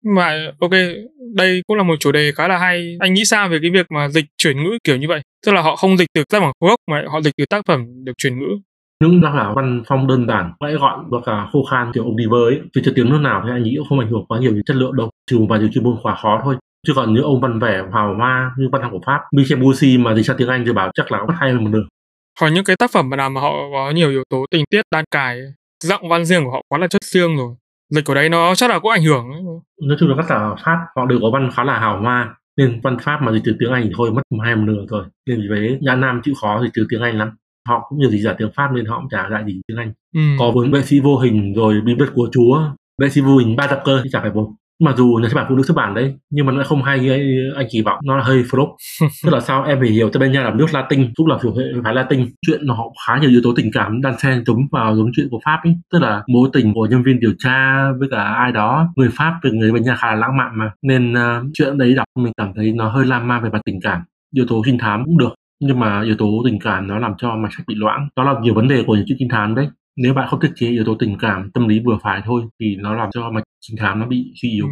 Mà ok, đây cũng là một chủ đề khá là hay. Anh nghĩ sao về cái việc mà dịch chuyển ngữ kiểu như vậy? Tức là họ không dịch từ tác phẩm gốc mà họ dịch từ tác phẩm được chuyển ngữ. Những tác giả văn phong đơn giản, gãy gọn và cả khô khan kiểu ông Diver ấy, chứ từ tiếng nước nào thì anh nghĩ cũng không ảnh hưởng quá nhiều đến chất lượng đâu, trừ một vài điều chuyên môn khá khó thôi. Chứ còn những ông văn vẻ hào hoa như văn học của Pháp, Michel Boussy mà dịch sang tiếng Anh thì bảo chắc là rất hay hơn một nửa. Còn những cái tác phẩm mà nào mà họ có nhiều yếu tố tình tiết đan cài, giọng văn riêng của họ quá là chất riêng rồi, dịch của đấy nó chắc là có ảnh hưởng ấy. Nói chung là các tác giả Pháp họ đều có văn khá là hào hoa, nên văn Pháp mà dịch từ tiếng Anh thì thôi mất hai một nửa rồi. Nên vì thế Nhã Nam chịu khó dịch từ tiếng Anh lắm. Họ cũng nhiều dịch giả tiếng Pháp nên họ cũng chả dạy gì tiếng Anh. Ừ. Có vốn Vệ sĩ vô hình rồi Bí mật của Chúa, Vệ sĩ vô hình ba tập cơ thì chả phải vốn. Mặc dù nhà xuất bản phụ nữ xuất bản đấy, nhưng mà nó không hay như anh kỳ vọng, nó là hơi flop. Tức là sao em phải hiểu Tây Ban Nha là nước Latin, cũng là kiểu hệ phái Latin, chuyện nó khá nhiều yếu tố tình cảm đan xen giống vào giống chuyện của Pháp ấy, tức là mối tình của nhân viên điều tra với cả ai đó, người Pháp với người Tây Ban Nha khá là lãng mạn mà, nên uh, chuyện đấy đọc mình cảm thấy nó hơi lan man về mặt tình cảm. Yếu tố trinh thám cũng được, nhưng mà yếu tố tình cảm nó làm cho mạch sách bị loãng. Đó là nhiều vấn đề của những chuyện trinh thám đấy. Nếu bạn không thiết kế yếu tố tình cảm, tâm lý vừa phải thôi thì nó làm cho mạch trinh thám nó bị suy yếu. Ừ.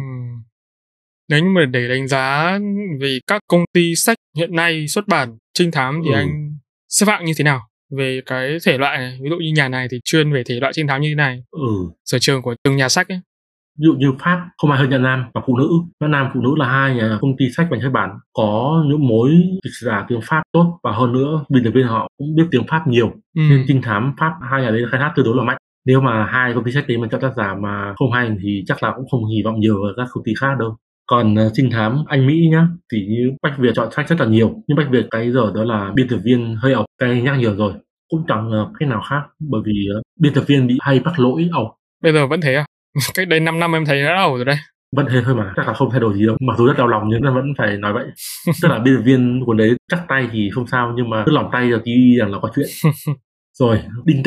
Nếu như mà để đánh giá về các công ty sách hiện nay xuất bản trinh thám thì ừ. anh xếp hạng như thế nào về cái thể loại này? Ví dụ như nhà này thì chuyên về thể loại trinh thám như thế này. Ừ. Sở trường của từng nhà sách ấy. Ví dụ như Pháp không ai hơn Nhã Nam và Phụ Nữ. Nhã Nam, Phụ Nữ là hai nhà công ty sách và xuất bản có những mối dịch giả tiếng Pháp tốt, và hơn nữa biên tập viên họ cũng biết tiếng Pháp nhiều, ừ. nên trinh thám Pháp hai nhà đấy khai thác tương đối là mạnh. Nếu mà hai công ty sách đấy mà cho tác giả mà không hay thì chắc là cũng không hy vọng nhiều ở các công ty khác đâu. Còn uh, trinh thám Anh Mỹ nhá, thì như Bách Việt chọn sách rất là nhiều, nhưng Bách Việt cái giờ đó là biên tập viên hơi ẩu, cái nhắc nhiều rồi, cũng chẳng uh, cách nào khác, bởi vì uh, biên tập viên bị hay mắc lỗi ẩu. Bây giờ vẫn thế à? Cách đây năm năm em thấy nó ẩu rồi đây. Vẫn thế thôi mà, chắc là không thay đổi gì đâu, mặc dù rất đau lòng nhưng nó vẫn phải nói vậy. Tức là biên tập viên của đấy chắc tay thì không sao, nhưng mà cứ lòng tay là tí rằng là có chuyện. Rồi, Đinh Tịnh.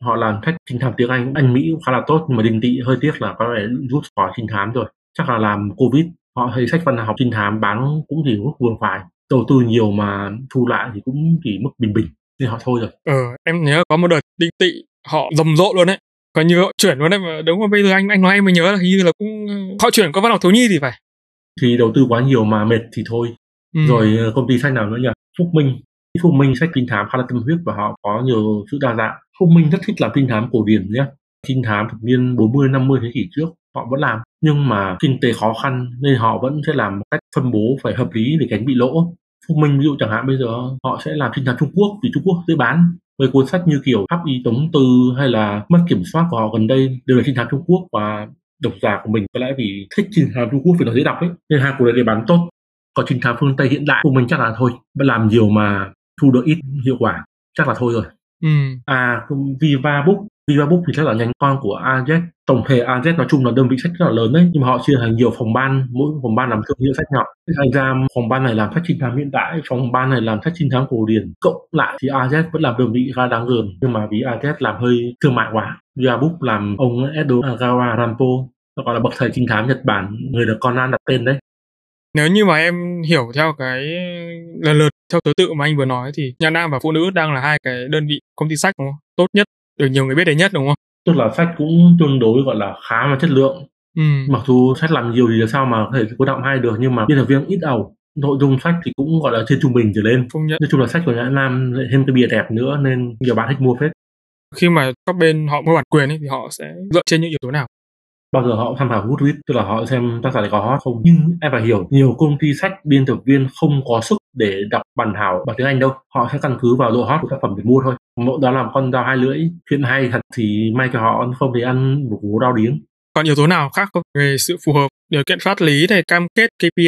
Họ làm sách trinh thám tiếng Anh, Anh Mỹ cũng khá là tốt, nhưng mà Đinh Tị hơi tiếc là có vẻ rút khỏi trinh thám rồi. Chắc là làm Covid, họ thấy sách văn học trinh thám bán cũng chỉ mức vừa phải, đầu tư nhiều mà thu lại thì cũng chỉ mức bình bình, nên họ thôi rồi. Ờ, em nhớ có một đợt Đinh Tị họ rầm rộ luôn đấy, coi như họ chuyển luôn đấy, mà đúng mà bây giờ anh anh nói em mới nhớ là hình như là cũng họ chuyển qua văn học thiếu nhi thì phải. Thì đầu tư quá nhiều mà mệt thì thôi. Ừ. Rồi công ty sách nào nữa nhỉ? Phúc Minh. Phúc Minh sách trinh thám khá là tâm huyết và họ có nhiều sự đa dạng. Phúc Minh rất thích làm trinh thám cổ điển nhé. Trinh thám thập niên bốn mươi năm mươi thế kỷ trước họ vẫn làm, nhưng mà kinh tế khó khăn nên họ vẫn sẽ làm một cách phân bố phải hợp lý để tránh bị lỗ. Phúc Minh ví dụ chẳng hạn bây giờ họ sẽ làm trinh thám Trung Quốc vì Trung Quốc dễ bán. Với cuốn sách như kiểu Pháp Y Tống Tư hay là Mất Kiểm Soát của họ gần đây đều là trinh thám Trung Quốc, và độc giả của mình có lẽ vì thích trinh thám Trung Quốc vì nó dễ đọc ấy nên hai cuốn này để bán tốt. Còn trinh thám phương Tây hiện đại của mình chắc là thôi, vẫn làm nhiều mà thu được ít hiệu quả, chắc là thôi rồi. Ừ. À, Viva Book, Viva Book thì chắc là nhánh con của a dét. Tổng thể a dét nói chung là đơn vị sách rất là lớn đấy, nhưng mà họ chia thành nhiều phòng ban, mỗi phòng ban làm thương hiệu sách nhỏ. Thành ra phòng ban này làm sách trinh thám hiện đại, phòng ban này làm sách trinh thám cổ điển, cộng lại thì a dét vẫn làm đơn vị khá đáng gờm, nhưng mà vì a dét làm hơi thương mại quá. Viva Book làm ông Edo Agawa Rampo, nó gọi là bậc thầy trinh thám Nhật Bản, người được Conan đặt tên đấy. Nếu như mà em hiểu theo cái lần lượt theo thứ tự mà anh vừa nói thì Nhà Nam và Phụ Nữ đang là hai cái đơn vị công ty sách đúng không? Tốt nhất, được nhiều người biết đến nhất đúng không? Tức là sách cũng tương đối gọi là khá mà chất lượng. Ừ. Mặc dù sách làm nhiều thì làm sao mà có thể cuốn đọng hay được, nhưng mà biên tập viên ít ầu, nội dung sách thì cũng gọi là trên trung bình trở lên. Công nhận. Nói chung là sách của Nhã Nam lại thêm cái bìa đẹp nữa nên nhiều bạn thích mua phết. Khi mà các bên họ mua bản quyền ấy, thì họ sẽ dựa trên những yếu tố nào? Bao giờ họ tham khảo Goodreads, tức là họ xem tác giả này có hot không. Nhưng em phải hiểu, nhiều công ty sách biên tập viên không có sức để đọc bản thảo bằng tiếng Anh đâu. Họ sẽ căn cứ vào độ hot của tác phẩm để mua thôi. Đó là một con dao hai lưỡi. Chuyện hay thật thì may cho họ, không thì ăn một cú đau điếng. Còn yếu tố nào khác không? Về sự phù hợp, điều kiện pháp lý này, cam kết K P I?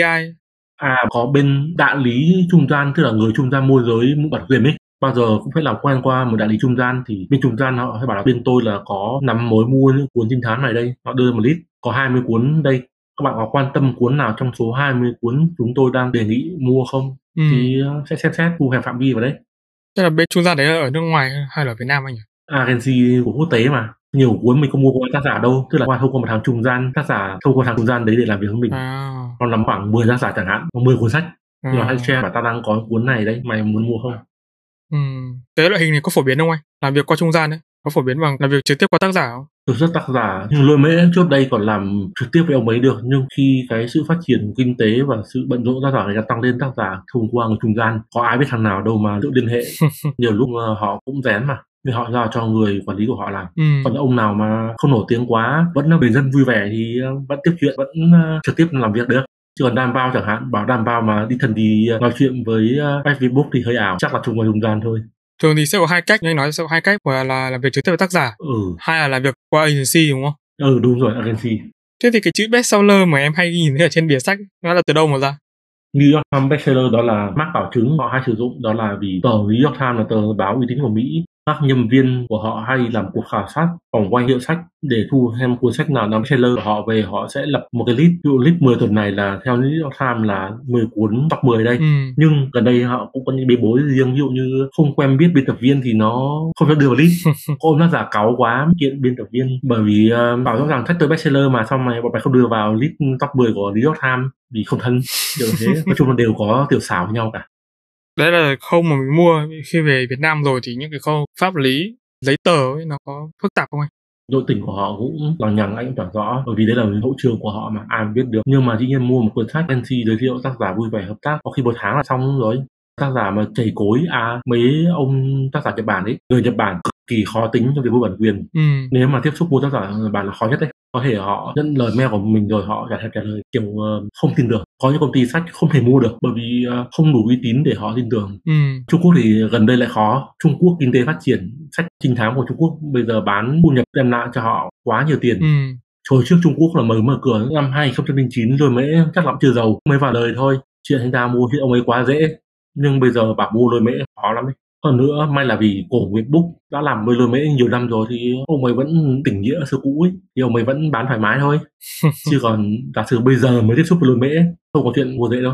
À, có bên đại lý trung gian, tức là người trung gian môi giới bản quyền ấy. Bao giờ cũng phải làm quen qua một đại lý trung gian, thì bên trung gian họ sẽ bảo là bên tôi là có năm mối mua những cuốn trinh thám này đây, họ đưa một list có hai mươi cuốn đây, các bạn có quan tâm cuốn nào trong số hai mươi cuốn chúng tôi đang đề nghị mua không? Ừ. Thì sẽ xem xét phù hợp phạm vi vào đấy. Tức là bên trung gian đấy là ở nước ngoài hay là ở Việt Nam anh nhỉ? Agency của quốc tế mà, nhiều cuốn mình không mua qua tác giả đâu, tức là qua thông qua một thằng trung gian, tác giả thông qua thằng trung gian đấy để làm việc với mình. À. Còn nằm khoảng mười tác giả chẳng hạn, mười cuốn sách, à. Rồi hãy share bảo ta đang có cuốn này đấy, mày muốn mua không? Ừ. Cái loại hình này có phổ biến không anh? Làm việc qua trung gian đấy, có phổ biến bằng làm việc trực tiếp qua tác giả không? Thực rất tác giả, nhưng Lôi Mễ trước đây còn làm trực tiếp với ông ấy được, nhưng khi cái sự phát triển kinh tế và sự bận rộn tác giả này tăng lên, tác giả thông qua người trung gian, có ai biết thằng nào đâu mà tự liên hệ. Nhiều lúc họ cũng rén mà, nên họ giao cho người quản lý của họ làm. Ừ. Còn ông nào mà không nổi tiếng quá, vẫn bề dân vui vẻ thì vẫn tiếp chuyện, vẫn trực tiếp làm việc được. Chứ còn đam bao chẳng hạn, bảo đam bao mà đi thần đi nói chuyện với Facebook thì hơi ảo, chắc là chung vào trung gian thôi. Thường thì sẽ có hai cách, như anh nói sẽ có hai cách, một là làm việc trực tiếp với tác giả, ừ. hai là làm việc qua agency đúng không? Ừ, đúng rồi, agency. Thế thì cái chữ bestseller mà em hay nhìn thấy ở trên bìa sách nó là từ đâu mà ra? New York Times bestseller đó là mác bảo chứng họ hay sử dụng, đó là vì tờ New York Times là tờ báo uy tín của Mỹ. Các nhân viên của họ hay làm cuộc khảo sát vòng quanh hiệu sách để thu xem cuốn sách nào là bestseller của họ về, họ sẽ lập một cái list, ví dụ list mười tuần này là theo New York Times là mười cuốn top mười đây. Ừ. Nhưng gần đây họ cũng có những bê bối riêng, ví dụ như không quen biết biên tập viên thì nó không cho đưa vào list. Có ông tác giả cáu quá kiện biên tập viên bởi vì uh, bảo rõ ràng sách tới bestseller mà xong mày bọn mày không đưa vào list top mười của New York Times vì không thân, kiểu thế. Nói chung là đều có tiểu xảo với nhau cả. Đấy là khâu mà mình mua. Khi về Việt Nam rồi thì những cái khâu pháp lý, giấy tờ ấy nó có phức tạp không anh? Nội tình của họ cũng lằng nhằng anh cũng chẳng rõ, bởi vì đấy là hậu trường của họ mà ai biết được. Nhưng mà dĩ nhiên mua một cuốn sách en xê giới thiệu tác giả vui vẻ hợp tác, có khi một tháng là xong rồi. Tác giả mà chảy cối, à mấy ông tác giả Nhật Bản ấy, người Nhật Bản cực kỳ khó tính trong việc mua bản quyền. Ừ. Nếu mà tiếp xúc mua tác giả Nhật Bản là khó nhất đấy. Có thể họ nhận lời mail của mình rồi họ trả trả lời kiểu uh, không tin được. Có những công ty sách không thể mua được bởi vì uh, không đủ uy tín để họ tin tưởng. Ừ. Trung Quốc thì gần đây lại khó. Trung Quốc kinh tế phát triển, sách trinh thám của Trung Quốc bây giờ bán thu nhập đem lại cho họ quá nhiều tiền. Ừ. Hồi trước Trung Quốc là mới mở cửa năm hai không không chín rồi mới chắc lắm chưa giàu mới vào đời thôi. Chuyện thành ra mua thì ông ấy quá dễ. Nhưng bây giờ bảo mua Lôi Mễ khó lắm ấy. Hơn nữa may là vì cổ Nguyệt Book đã làm với Lôi Mễ nhiều năm rồi thì ông ấy vẫn tình nghĩa xưa cũ ấy, thì ông ấy vẫn bán thoải mái thôi. Chứ còn giả sử bây giờ mới tiếp xúc với Lôi Mễ không có chuyện mua dễ đâu.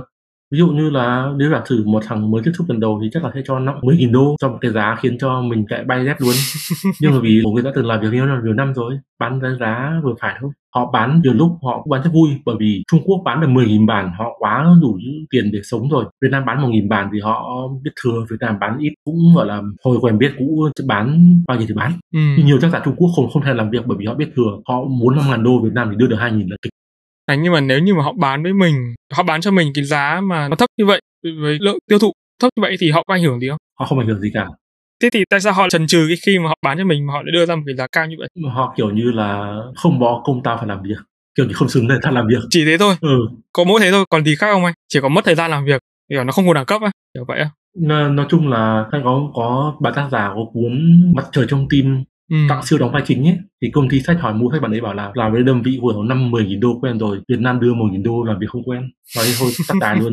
Ví dụ như là nếu giả sử một thằng mới tiếp xúc lần đầu thì chắc là sẽ cho nó mười nghìn đô cho một cái giá khiến cho mình chạy bay dép luôn. Nhưng mà vì người đã từng làm việc nhiều năm nhiều năm rồi, bán cái giá vừa phải thôi. Họ bán nhiều lúc họ cũng bán rất vui, bởi vì Trung Quốc bán được mười nghìn bản họ quá đủ tiền để sống rồi. Việt Nam bán một nghìn bản thì họ biết thừa, Việt Nam bán ít cũng gọi là hồi quen biết cũ, bán bao nhiêu thì bán. Ừm. Nhưng nhiều tác giả Trung Quốc không không thèm làm việc bởi vì họ biết thừa, họ muốn năm ngàn đô Việt Nam thì đưa được hai nghìn là kịch. À, nhưng mà nếu như mà họ bán với mình, họ bán cho mình cái giá mà nó thấp như vậy, với lượng tiêu thụ thấp như vậy thì họ có ảnh hưởng gì không? Họ không ảnh hưởng gì cả. Thế thì tại sao họ chần chừ cái khi mà họ bán cho mình mà họ lại đưa ra một cái giá cao như vậy? Họ kiểu như là không bỏ công tao phải làm việc, kiểu như không xứng để tao làm việc. Chỉ thế thôi. Ừ. Có mỗi thế thôi, còn gì khác không anh? Chỉ có mất thời gian làm việc, kiểu nó không cùng đẳng cấp á, kiểu vậy á. N- nói chung là anh có có bạn tác giả có cuốn Mặt trời trong tim Ừ. tặng siêu đóng vai chính ấy, thì công ty sách hỏi mua sách, bạn ấy bảo là làm với đơn vị của năm mười nghìn đô quen rồi, Việt Nam đưa một nghìn đô làm việc không quen, nói thôi tắt đài luôn.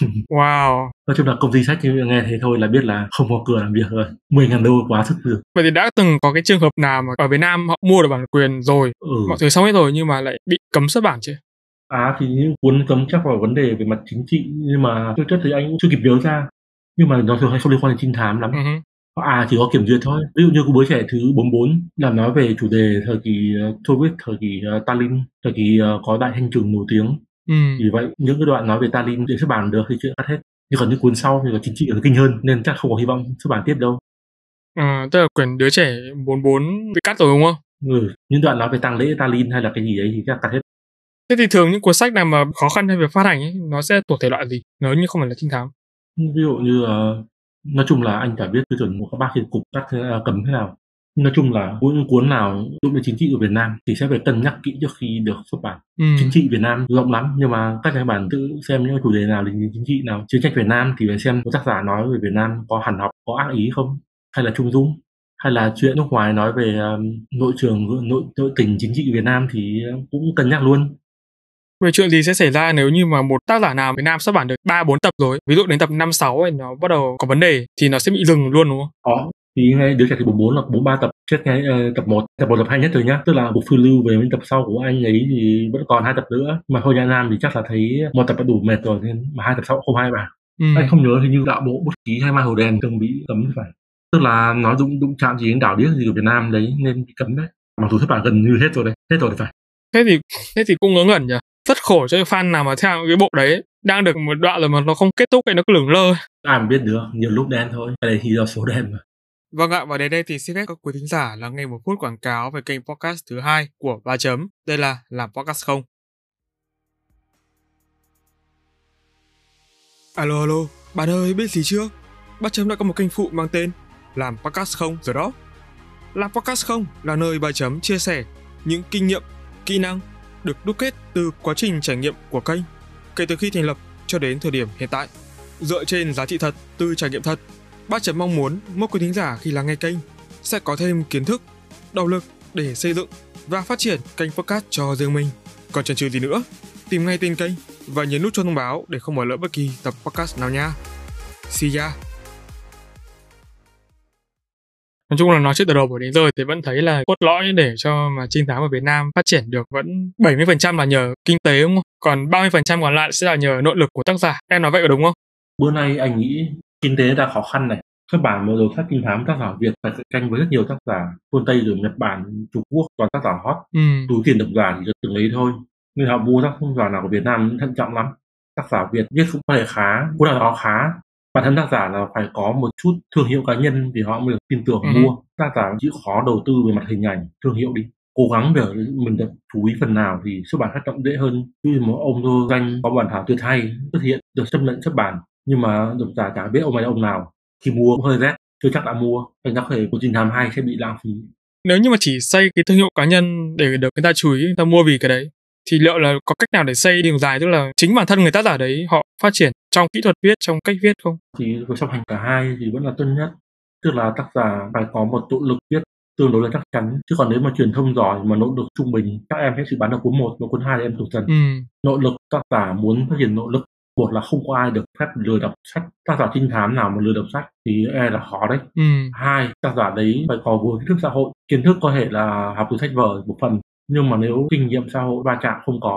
Wow. Nói chung là công ty sách nghe thế thôi là biết là không có cửa làm việc rồi, mười nghìn đô quá sức được. Vậy thì đã từng có cái trường hợp nào mà ở Việt Nam họ mua được bản quyền rồi, Ừ. mọi thứ xong hết rồi nhưng mà lại bị cấm xuất bản chứ? À thì những cuốn cấm chắc là vấn đề về mặt chính trị, nhưng mà thực chất thì anh cũng chưa kịp nhớ ra, nhưng mà nó thường hay không liên quan đến trinh thám lắm. Uh-huh. À chỉ có kiểm duyệt thôi. Ví dụ như Cô Bới Trẻ thứ bốn mươi bốn là nói về chủ đề thời kỳ uh, Xô Viết, thời kỳ uh, Stalin, thời kỳ uh, có đại thanh trừng nổi tiếng. Ừ. Vì vậy những cái đoạn nói về Stalin để xuất bản được thì chưa cắt hết. Nhưng còn những cuốn sau thì có chính trị nó kinh hơn nên chắc không có hy vọng xuất bản tiếp đâu. À, tức là quyển Đứa Trẻ bốn mươi bốn bị cắt rồi đúng không? Ừ, những đoạn nói về tang lễ Stalin hay là cái gì đấy thì chắc cắt hết. Thế thì thường những cuốn sách nào mà khó khăn trong việc phát hành ấy, nó sẽ thuộc thể loại gì nếu như không phải là trinh thám? Ví dụ như uh, nói chung là anh chả biết tiêu chuẩn của các bác trên cục cắt uh, cấm thế nào. Nói chung là những cuốn nào đụng đến chính trị của Việt Nam thì sẽ phải cân nhắc kỹ trước khi được xuất bản. Ừ. Chính trị Việt Nam rộng lắm, nhưng mà các nhà bản tự xem những chủ đề nào là chính trị nào. Chiến tranh Việt Nam thì phải xem có tác giả nói về Việt Nam có hằn học, có ác ý không, hay là trung dung, hay là chuyện nước ngoài nói về um, nội trường nội nội tình chính trị Việt Nam thì cũng cân nhắc luôn. Về chuyện gì sẽ xảy ra nếu như mà một tác giả nào Việt Nam xuất bản được ba bốn tập rồi, ví dụ đến tập năm sáu ấy nó bắt đầu có vấn đề thì nó sẽ bị dừng luôn đúng không? Có, thì ngay Đứa Trẻ thứ bốn mươi bốn là bốn mươi ba tập, chết ngay uh, tập một, tập một tập hay nhất rồi nhá, tức là bộ phiêu lưu về những tập sau của anh ấy thì vẫn còn hai tập nữa, mà thôi Nha Nam thì chắc là thấy một tập đã đủ mệt rồi nên mà hai tập sau không hay mà. Ừ. Anh không nhớ hình như đạo bộ bút ký hay Mai Hồ Đèn từng bị cấm thì phải, tức là nói đụng đụng chạm gì đến đảo điếc gì của Việt Nam đấy nên bị cấm đấy, mặc dù xuất bản gần như hết rồi đấy, hết rồi thì phải. Thế thì thế thì cũng ngớ ngẩn nhỉ, rất khổ cho fan nào mà theo cái bộ đấy đang được một đoạn rồi mà nó không kết thúc ấy, nó cứ lửng lơ. Ai mà biết được, nhiều lúc đen thôi, cái đấy thì do số đen mà. Vâng ạ, và đến đây thì xin phép các quý thính giả lắng nghe một phút quảng cáo về kênh podcast thứ hai của Ba Chấm. Đây là Làm Podcast Không. Alo alo, bạn ơi biết gì chưa? Ba Chấm đã có một kênh phụ mang tên Làm Podcast Không rồi đó. Làm Podcast Không là nơi Ba Chấm chia sẻ những kinh nghiệm, kỹ năng được đúc kết từ quá trình trải nghiệm của kênh kể từ khi thành lập cho đến thời điểm hiện tại. Dựa trên giá trị thật từ trải nghiệm thật, Ba Chấm mong muốn mỗi quý thính giả khi lắng nghe kênh sẽ có thêm kiến thức, động lực để xây dựng và phát triển kênh podcast cho riêng mình. Còn chần chừ gì nữa, tìm ngay tên kênh và nhấn nút chuông thông báo để không bỏ lỡ bất kỳ tập podcast nào nha. See ya! Nói chung là nói chuyện từ đầu buổi đến giờ thì vẫn thấy là cốt lõi để cho mà trinh thám ở Việt Nam phát triển được vẫn bảy mươi phần trăm là nhờ kinh tế đúng không? Còn ba mươi phần trăm còn lại sẽ là nhờ nội lực của tác giả. Em nói vậy có đúng không? Bữa nay anh nghĩ kinh tế đã khó khăn này. Xuất bản một đầu sách trinh thám tác giả Việt phải cạnh tranh với rất nhiều tác giả phương Tây rồi Nhật Bản, Trung Quốc, toàn tác giả hot. Ừ. Túi tiền độc giả thì just từng lấy thôi. Nên họ mua tác giả nào của Việt Nam thận trọng lắm. Tác giả Việt viết cũng có thể khá, cũng là nó khá. Bản thân tác giả là phải có một chút thương hiệu cá nhân thì họ mới được tin tưởng Ừ. mua. Tác giả chịu khó đầu tư về mặt hình ảnh, thương hiệu đi. Cố gắng để mình được chú ý phần nào thì xuất bản sách dễ hơn. Chứ một ông vô danh có bản thảo tuyệt hay xuất hiện được chấp nhận xuất bản, nhưng mà độc giả chả biết ông này ông nào, khi mua cũng hơi rét, chưa chắc đã mua, thành ra có thể của trinh thám hay sẽ bị lãng phí. Nếu như mà chỉ xây cái thương hiệu cá nhân để được người ta chú ý, người ta mua vì cái đấy, thì liệu là có cách nào để xây đường dài, tức là chính bản thân người tác giả đấy họ phát triển trong kỹ thuật viết, trong cách viết không? Thì song hành cả hai thì vẫn là tốt nhất, tức là tác giả phải có một nội lực viết tương đối là chắc chắn, chứ còn nếu mà truyền thông giỏi mà nội lực trung bình, các em sẽ chỉ bán được cuốn một và cuốn hai thì em tụt dần. Ừ. Nội lực tác giả muốn phát triển nội lực, một là không có ai được phép lừa đọc sách, tác giả trinh thám nào mà lừa đọc sách thì e là khó đấy. Ừ. Hai, tác giả đấy phải có vốn kiến thức xã hội, kiến thức có thể là học từ sách vở một phần, nhưng mà nếu kinh nghiệm xã hội va chạm không có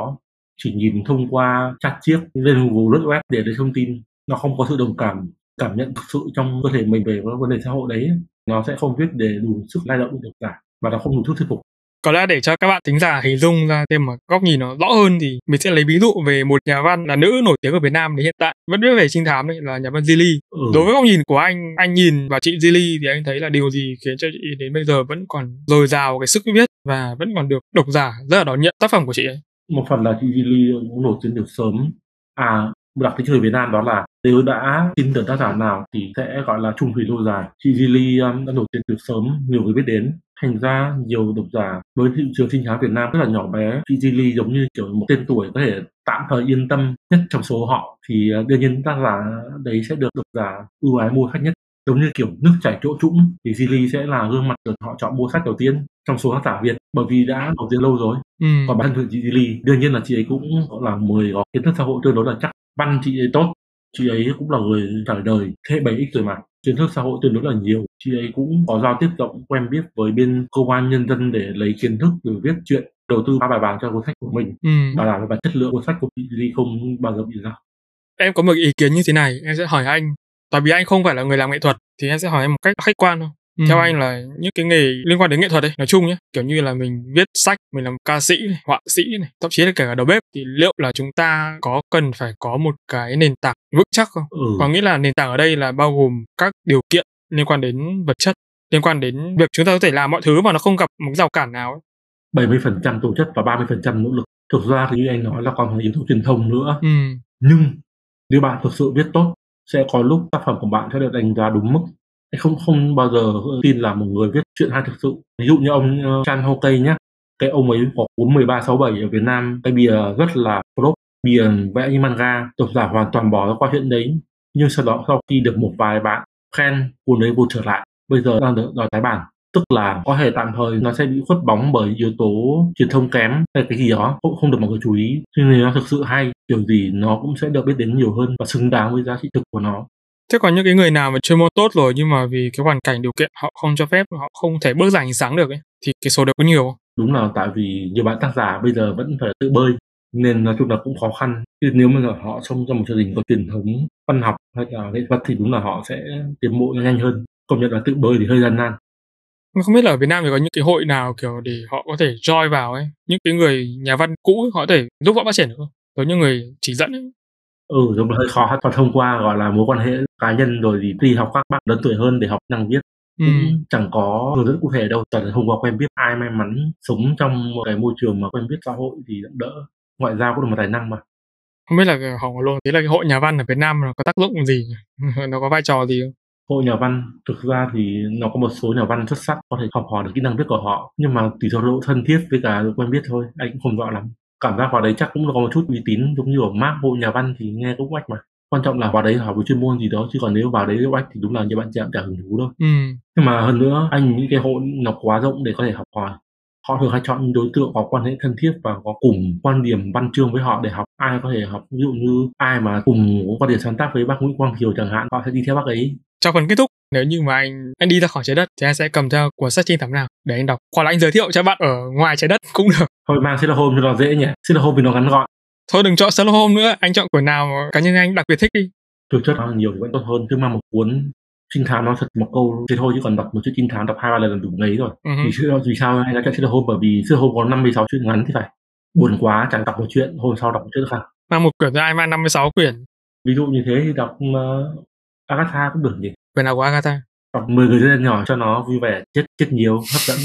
chỉ nhìn thông qua chat chiếc lên Google lướt web để lấy thông tin, nó không có sự đồng cảm cảm nhận thực sự trong cơ thể mình về vấn đề xã hội đấy, nó sẽ không viết để đủ sức lay động độc giả và nó không đủ sức thuyết phục. Có lẽ để cho các bạn thính giả hình dung ra thêm một góc nhìn nó rõ hơn thì mình sẽ lấy ví dụ về một nhà văn là nữ nổi tiếng ở Việt Nam đến hiện tại vẫn viết về trinh thám đấy, là nhà văn Zili. Ừ. Đối với góc nhìn của anh, anh nhìn vào chị Zili thì anh thấy là điều gì khiến cho chị đến bây giờ vẫn còn dồi dào cái sức viết và vẫn còn được độc giả rất là đón nhận tác phẩm của chị ấy? Một phần là chị Zili cũng nổi tiếng từ sớm. À, đặc tính người Việt Nam đó là nếu đã tin tưởng tác giả nào thì sẽ gọi là trung thủy lâu dài. Chị Zili um, đã nổi tiếng từ sớm, nhiều người biết đến. Thành ra nhiều độc giả với thị trường trinh thám Việt Nam rất là nhỏ bé. Chị Zili giống như kiểu một tên tuổi có thể tạm thời yên tâm nhất trong số họ, thì uh, đương nhiên tác giả đấy sẽ được độc giả ưu ái mua sách nhất. Giống như kiểu nước chảy chỗ trũng thì Zili sẽ là gương mặt được họ chọn mua sách đầu tiên trong số tác giả Việt, bởi vì đã nổi tiếng lâu rồi. Ừ. Còn bản thân chị Zili đương nhiên là chị ấy cũng là người có kiến thức xã hội tương đối là chắc, văn chị ấy tốt, chị ấy cũng là người trải đời thế bảy x rồi mà, kiến thức xã hội tương đối là nhiều. Chị ấy cũng có giao tiếp rộng, quen biết với bên công an nhân dân để lấy kiến thức từ viết truyện, đầu tư ba bài bản cho cuốn sách của mình, Ừ. bảo đảm về chất lượng cuốn sách của chị Zili không bao giờ bị sao. Em có một ý kiến như thế này, em sẽ hỏi anh, tại vì anh không phải là người làm nghệ thuật thì em sẽ hỏi em một cách khách quan thôi. Ừ. Theo anh là những cái nghề liên quan đến nghệ thuật ấy, nói chung nhé, kiểu như là mình viết sách, mình làm ca sĩ này, họa sĩ này, thậm chí là kể cả đầu bếp, thì liệu là chúng ta có cần phải có một cái nền tảng vững chắc không? Ừ. Có nghĩa là nền tảng ở đây là bao gồm các điều kiện liên quan đến vật chất, liên quan đến việc chúng ta có thể làm mọi thứ mà nó không gặp một rào cản nào ấy. bảy mươi phần trăm tố chất và ba mươi phần trăm nỗ lực. Thực ra thì như anh nói là còn có yếu tố truyền thông nữa. Ừ. Nhưng nếu bạn thực sự viết tốt, sẽ có lúc tác phẩm của bạn sẽ được đánh giá đúng mức. Anh không không bao giờ tin là một người viết truyện hay thực sự. Ví dụ như ông uh, Chan Ho Kei nhé, cái ông ấy có cuốn mười ba sáu bảy ở Việt Nam, cái bìa rất là flop, bìa vẽ như manga, độc giả hoàn toàn bỏ qua chuyện đấy. Nhưng sau đó sau khi được một vài bạn khen, cuốn ấy vụt trở lại, bây giờ đang được đòi tái bản. Tức là có thể tạm thời nó sẽ bị khuất bóng bởi yếu tố truyền thông kém hay cái gì đó cũng không được mọi người chú ý. Nhưng nếu nó thực sự hay, kiểu gì nó cũng sẽ được biết đến nhiều hơn và xứng đáng với giá trị thực của nó. Thế còn những cái người nào mà chuyên môn tốt rồi nhưng mà vì cái hoàn cảnh điều kiện họ không cho phép, họ không thể bước ra ánh sáng được ấy, thì cái số đó có nhiều không? Đúng là tại vì nhiều bạn tác giả bây giờ vẫn phải tự bơi, nên nói chung là cũng khó khăn. Chứ nếu mà họ sống trong một gia đình có truyền thống văn học hay là nghệ thuật thì đúng là họ sẽ tiến bộ nhanh hơn. Công nhận là tự bơi thì hơi gian nan. Không biết là ở Việt Nam thì có những cái hội nào kiểu để họ có thể join vào ấy, những cái người nhà văn cũ ấy, họ có thể giúp họ phát triển được không? Có những người chỉ dẫn ấy. Ừ, giống là hơi khó. Còn thông qua gọi là mối quan hệ cá nhân rồi thì đi học các bạn lớn tuổi hơn để học năng viết. Ừ. Cũng chẳng có hướng dẫn cụ thể đâu, toàn là thông qua quen biết. Ai may mắn sống trong một cái môi trường mà quen biết xã hội thì đỡ. Ngoại giao cũng là một tài năng mà. Không biết là họ luôn thế là cái hội nhà văn ở Việt Nam nó có tác dụng gì, nó có vai trò gì không? Hội nhà văn thực ra thì nó có một số nhà văn xuất sắc có thể học hỏi được kỹ năng viết của họ, nhưng mà tùy theo độ thân thiết với cả quen biết thôi, anh cũng không rõ lắm. Cảm giác vào đấy chắc cũng có một chút uy tín, giống như ở mác hội nhà văn thì nghe cũng oách mà. Quan trọng là vào đấy học với chuyên môn gì đó, chứ còn nếu vào đấy oách thì đúng là như bạn chả chả hứng thú đâu. Ừ. Nhưng mà hơn nữa, anh những cái hội nó quá rộng để có thể học hỏi. Họ thường hay chọn những đối tượng có quan hệ thân thiết và có cùng quan điểm văn chương với họ để học. Ai có thể học, ví dụ như ai mà cùng có quan điểm sáng tác với bác Nguyễn Quang Thiều chẳng hạn, họ sẽ đi theo bác ấy. Trong phần kết thúc, nếu như mà anh anh đi ra khỏi trái đất thì anh sẽ cầm theo cuốn sách trinh thám nào để anh đọc, hoặc là anh giới thiệu cho bạn ở ngoài trái đất cũng được. Thôi mang Sherlock Holmes cho nó dễ nhỉ. Sherlock Holmes vì nó ngắn gọn. Thôi đừng chọn Sherlock Holmes nữa, anh chọn cuốn nào mà cá nhân anh đặc biệt thích đi. Thực chất nó nhiều thì vẫn tốt hơn, chứ mang một cuốn trinh thám nó thật một câu thế thôi, chứ còn đọc một chuyện trinh thám đọc hai ba lần là đủ ngấy rồi. Uh-huh. Vì, vì sao anh đã chọn Sherlock Holmes? Bởi vì Sherlock Holmes có năm mươi sáu chuyện ngắn thì phải. Buồn quá chẳng đọc một chuyện, hôm sau đọc một chuyện khác. Mang một quyển ra ai mang năm mươi sáu quyển. Ví dụ như thế thì đọc uh, Agatha cũng được nhỉ. Quyển nào của Agatha? Đọc mười người dân nhỏ cho nó vui vẻ, chết chết nhiều, hấp dẫn.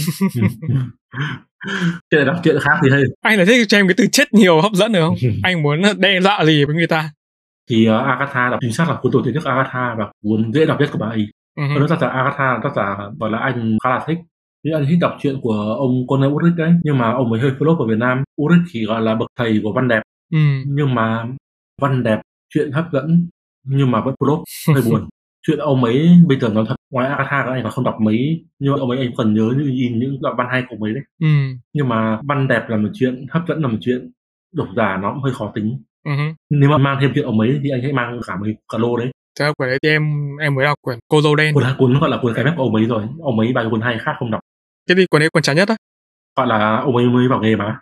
Chứ đọc chuyện khác thì hơi. Anh lại thích cho em cái từ chết nhiều hấp dẫn được không? Anh muốn đe dọa gì với người ta? Thì uh, Agatha đọc chính xác là cuốn nổi tiếng nhất Agatha và cuốn dễ đọc nhất của bà ấy. Uh-huh. Đó tác giả Agatha, tác giả gọi là anh khá là thích. Nhưng anh thích đọc chuyện của ông Conan Ulrich đấy, nhưng mà ông ấy hơi flop ở Việt Nam. Ulrich thì gọi là bậc thầy của văn đẹp, ừ. nhưng mà văn đẹp, chuyện hấp dẫn nhưng mà vẫn flop, hơi buồn. Chuyện ông ấy bây giờ nó thật, ngoài Agatha các anh còn không đọc mấy, nhưng mà ông ấy anh cần nhớ như in những đoạn văn hay của ông ấy đấy. Ừ. Nhưng mà văn đẹp là một chuyện, hấp dẫn là một chuyện, độc giả nó cũng hơi khó tính. Uh-huh. Nếu mà mang thêm chuyện ông ấy thì anh hãy mang cả mấy cả lô đấy. Thế quyển đấy thì em em mới đọc quyển Cô dâu đen. Cuốn cuốn gọi là cuốn cái mép của ông ấy rồi, ông ấy bao nhiêu cuốn hay khác không đọc. Cái gì cuốn đấy cuốn chán nhất á? Gọi là ông ấy mới vào nghề mà.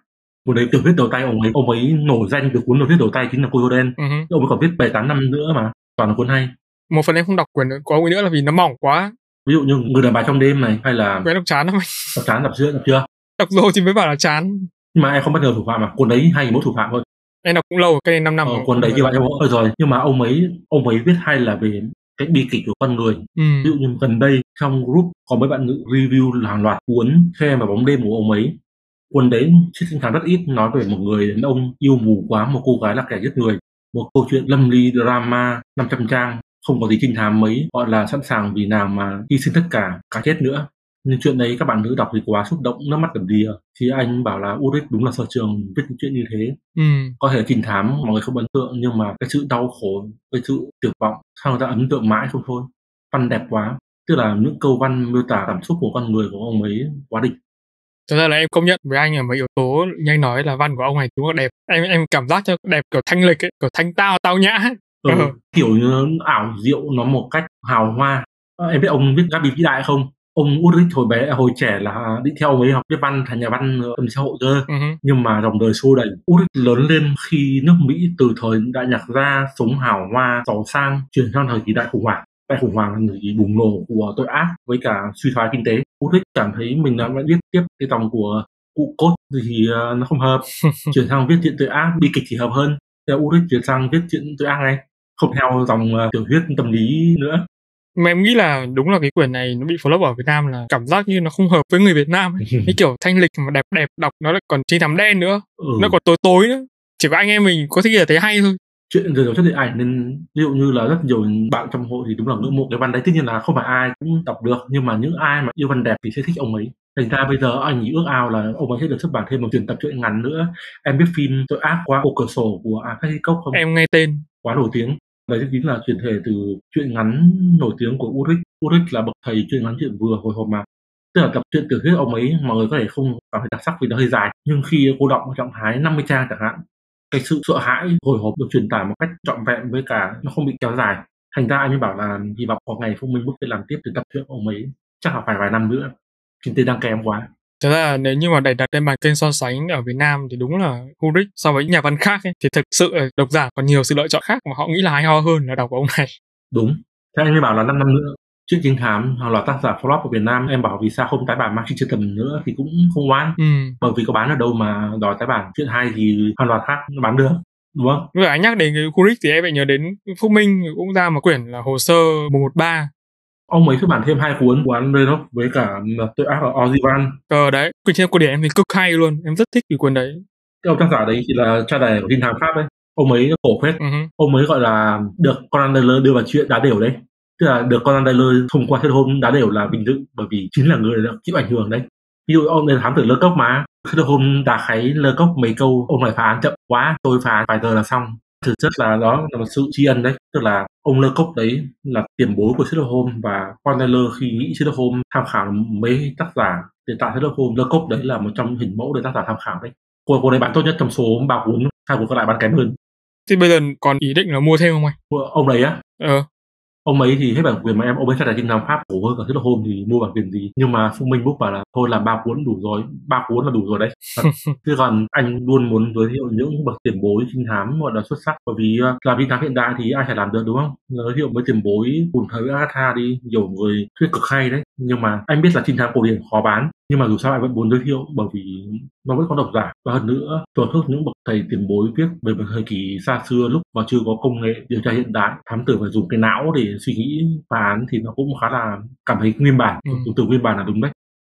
Cuốn đấy tiểu thuyết đầu tay ông ấy, ông ấy nổi danh từ cuốn tiểu thuyết đầu tay chính là Cô Dâu Đen. Uh-huh. Ông ấy còn viết bảy tám năm nữa mà, toàn là cuốn hay. Một phần em không đọc quyển của ông ấy nữa là vì nó mỏng quá. Ví dụ như Người đàn bà trong đêm này, hay là Quyển đọc chán lắm anh. Đọc chán, đọc chưa, đọc chưa? Đọc rồi thì mới bảo là chán. Nhưng mà em không bất ngờ thủ phạm mà, cuốn đấy hay mỗi thủ phạm thôi. Em đọc cũng lâu, cái này năm năm Ờ, rồi. cuốn đấy như vậy em cũng rồi, nhưng mà ông ấy ông ấy viết hay là về cái bi kịch của con người. Ừ. Ví dụ như gần đây trong group có mấy bạn nữ review hàng loạt cuốn Xe và bóng đêm của ông ấy. Cuốn đấy trên trinh thám rất ít nói về một người đàn ông yêu mù quáng một cô gái là kẻ giết người, một câu chuyện lâm ly drama năm trăm trang, không có gì trinh thám mấy, gọi là sẵn sàng vì nào mà hy sinh tất cả, cả chết nữa. Nhưng chuyện đấy các bạn nữ đọc thì quá xúc động, nước mắt đầm đìa. Thì anh bảo là Ulrich đúng là sở trường viết những chuyện như thế. Ừ. Có thể trinh thám mọi người không ấn tượng, nhưng mà cái sự đau khổ, cái sự tuyệt vọng, sao người ta ấn tượng mãi không thôi. Văn đẹp quá, tức là những câu văn miêu tả cảm xúc của con người của ông ấy quá đỉnh. Thật ra là em công nhận với anh là mấy yếu tố như anh nói là văn của ông này đúng là đẹp. Em em cảm giác cho đẹp kiểu thanh lịch ấy, kiểu thanh tao tao nhã ấy. Ừ, Ừ. kiểu như ảo diệu nó một cách hào hoa. À, em biết ông viết Gabi vĩ đại không? Ông Ulrich hồi bé hồi trẻ là đi theo ông ấy học viết văn, thành nhà văn tâm xã hội cơ. Uh-huh. Nhưng mà dòng đời xô đẩy. Ulrich lớn lên khi nước Mỹ từ thời đại nhạc gia sống hào hoa giàu sang chuyển sang thời kỳ đại khủng hoảng. Đại khủng hoảng là thời kỳ bùng nổ của tội ác với cả suy thoái kinh tế. Ulrich cảm thấy mình đã viết tiếp cái dòng của cụ Cốt thì uh, nó không hợp. Chuyển sang viết chuyện tội ác, bi kịch thì hợp hơn. Theo Ulrich chuyển sang viết chuyện tội ác ngay, không theo dòng uh, tiểu thuyết tâm lý nữa. Mà em nghĩ là đúng là cái quyển này nó bị flop ở Việt Nam là cảm giác như nó không hợp với người Việt Nam ấy. Cái kiểu thanh lịch mà đẹp đẹp đọc nó lại còn trinh thám đen nữa. Ừ. Nó còn tối tối nữa. Chỉ có anh em mình có thể là thấy hay thôi. Chuyện rồi chất điện ảnh nên ví dụ như là rất nhiều bạn trong hội thì đúng là ngưỡng mộ cái văn đấy. Tất nhiên là không phải ai cũng đọc được, nhưng mà những ai mà yêu văn đẹp thì sẽ thích ông ấy. Thành ra bây giờ anh ước ao là ông ấy sẽ được xuất bản thêm một tuyển tập truyện ngắn nữa. Em biết phim Tội ác qua ô cửa sổ của Alfred Hitchcock không? Em nghe tên. Quá nổi tiếng. Đấy chính là chuyển thể từ truyện ngắn nổi tiếng của Ulrich. Ulrich là bậc thầy truyện ngắn truyện vừa hồi hộp mà. Tức là tập truyện tiểu thuyết ông ấy mọi người có thể không cảm thấy đặc sắc vì nó hơi dài, nhưng khi cô đọc một trọng thái năm mươi trang chẳng hạn, cái sự sợ hãi hồi hộp được truyền tải một cách trọn vẹn với cả nó không bị kéo dài. Thành ra anh mới bảo là hy vọng có ngày Phong Minh Book sẽ làm tiếp từ tập truyện ông ấy, chắc là phải vài năm nữa. Kinh tế đang kém quá. Thật ra nếu như mà để đặt lên bàn kênh so sánh ở Việt Nam thì đúng là Ulrich so với nhà văn khác ấy, thì thực sự độc giả còn nhiều sự lựa chọn khác mà họ nghĩ là hay ho hơn là đọc của ông này. Đúng. Thế anh mới bảo là năm năm nữa chuyện trinh thám hoặc là tác giả flop của Việt Nam, em bảo vì sao không tái bản Magic Tầm nữa thì cũng không oan. Ừ. Bởi vì có bán ở đâu mà đòi tái bản chuyện hay thì hoàn toàn khác nó bán được, đúng không? Vừa anh nhắc đến cái Ulrich thì em lại nhớ đến Phúc Minh cũng ra một quyển là hồ sơ một một ba. Ông ấy xuất bản thêm hai cuốn của Andrei với cả Tội ác ở Ozivan. Ờ đấy, quyển trên của điển em thì cực hay luôn, em rất thích cái cuốn đấy. Cái ông tác giả đấy thì là cha đẻ của trinh thám Pháp đấy. Ông ấy cổ phết. Uh-huh. Ông ấy gọi là được Conan Doyle đưa vào chuyện đá đều đấy. Tức là được Conan Doyle thông qua Sherlock Holmes đá đều là vinh dự, bởi vì chính là người chịu ảnh hưởng đấy. Ví dụ ông ấy thám tử Lecoq mà Sherlock Holmes đá kháy Lecoq mấy câu, ông này phá án chậm quá, tôi phá án vài giờ là xong. Thực chất là đó là một sự tri ân đấy. Tức là ông Lecoq đấy là tiền bối của Sherlock Holmes, và Conan Doyle khi nghĩ Sherlock Holmes tham khảo mấy tác giả để tạo Sherlock Holmes, Lecoq đấy là một trong hình mẫu để tác giả tham khảo đấy. Cô cô đấy bán tốt nhất trong số ba cuốn, hai cuốn còn lại bán kém hơn. Thì bây giờ còn ý định là mua thêm không anh? Ông đấy á? Ờ. Ông ấy thì hết bản quyền mà em, ông ấy chắc là trinh thám Pháp cổ hơn cả Sherlock Holmes thì mua bản quyền gì. Nhưng mà Phúc Minh Book bảo là thôi làm ba cuốn đủ rồi, ba cuốn là đủ rồi đấy. Chứ còn anh luôn muốn giới thiệu những bậc tiền bối trinh thám gọi là xuất sắc, bởi vì làm trinh thám hiện đại thì ai phải làm được, đúng không? Giới thiệu với tiền bối cùng thời với Agatha đi, nhiều người thuyết cực hay đấy. Nhưng mà anh biết là trinh thám cổ điển khó bán, nhưng mà dù sao anh vẫn muốn giới thiệu bởi vì nó vẫn có độc giả, và hơn nữa tổn thương những bậc thầy tiền bối viết về một thời kỳ xa xưa lúc mà chưa có công nghệ điều tra hiện đại, thám tử phải dùng cái não để suy nghĩ phá án thì nó cũng khá là cảm thấy nguyên bản. Ừ. Dùng từ nguyên bản là đúng đấy.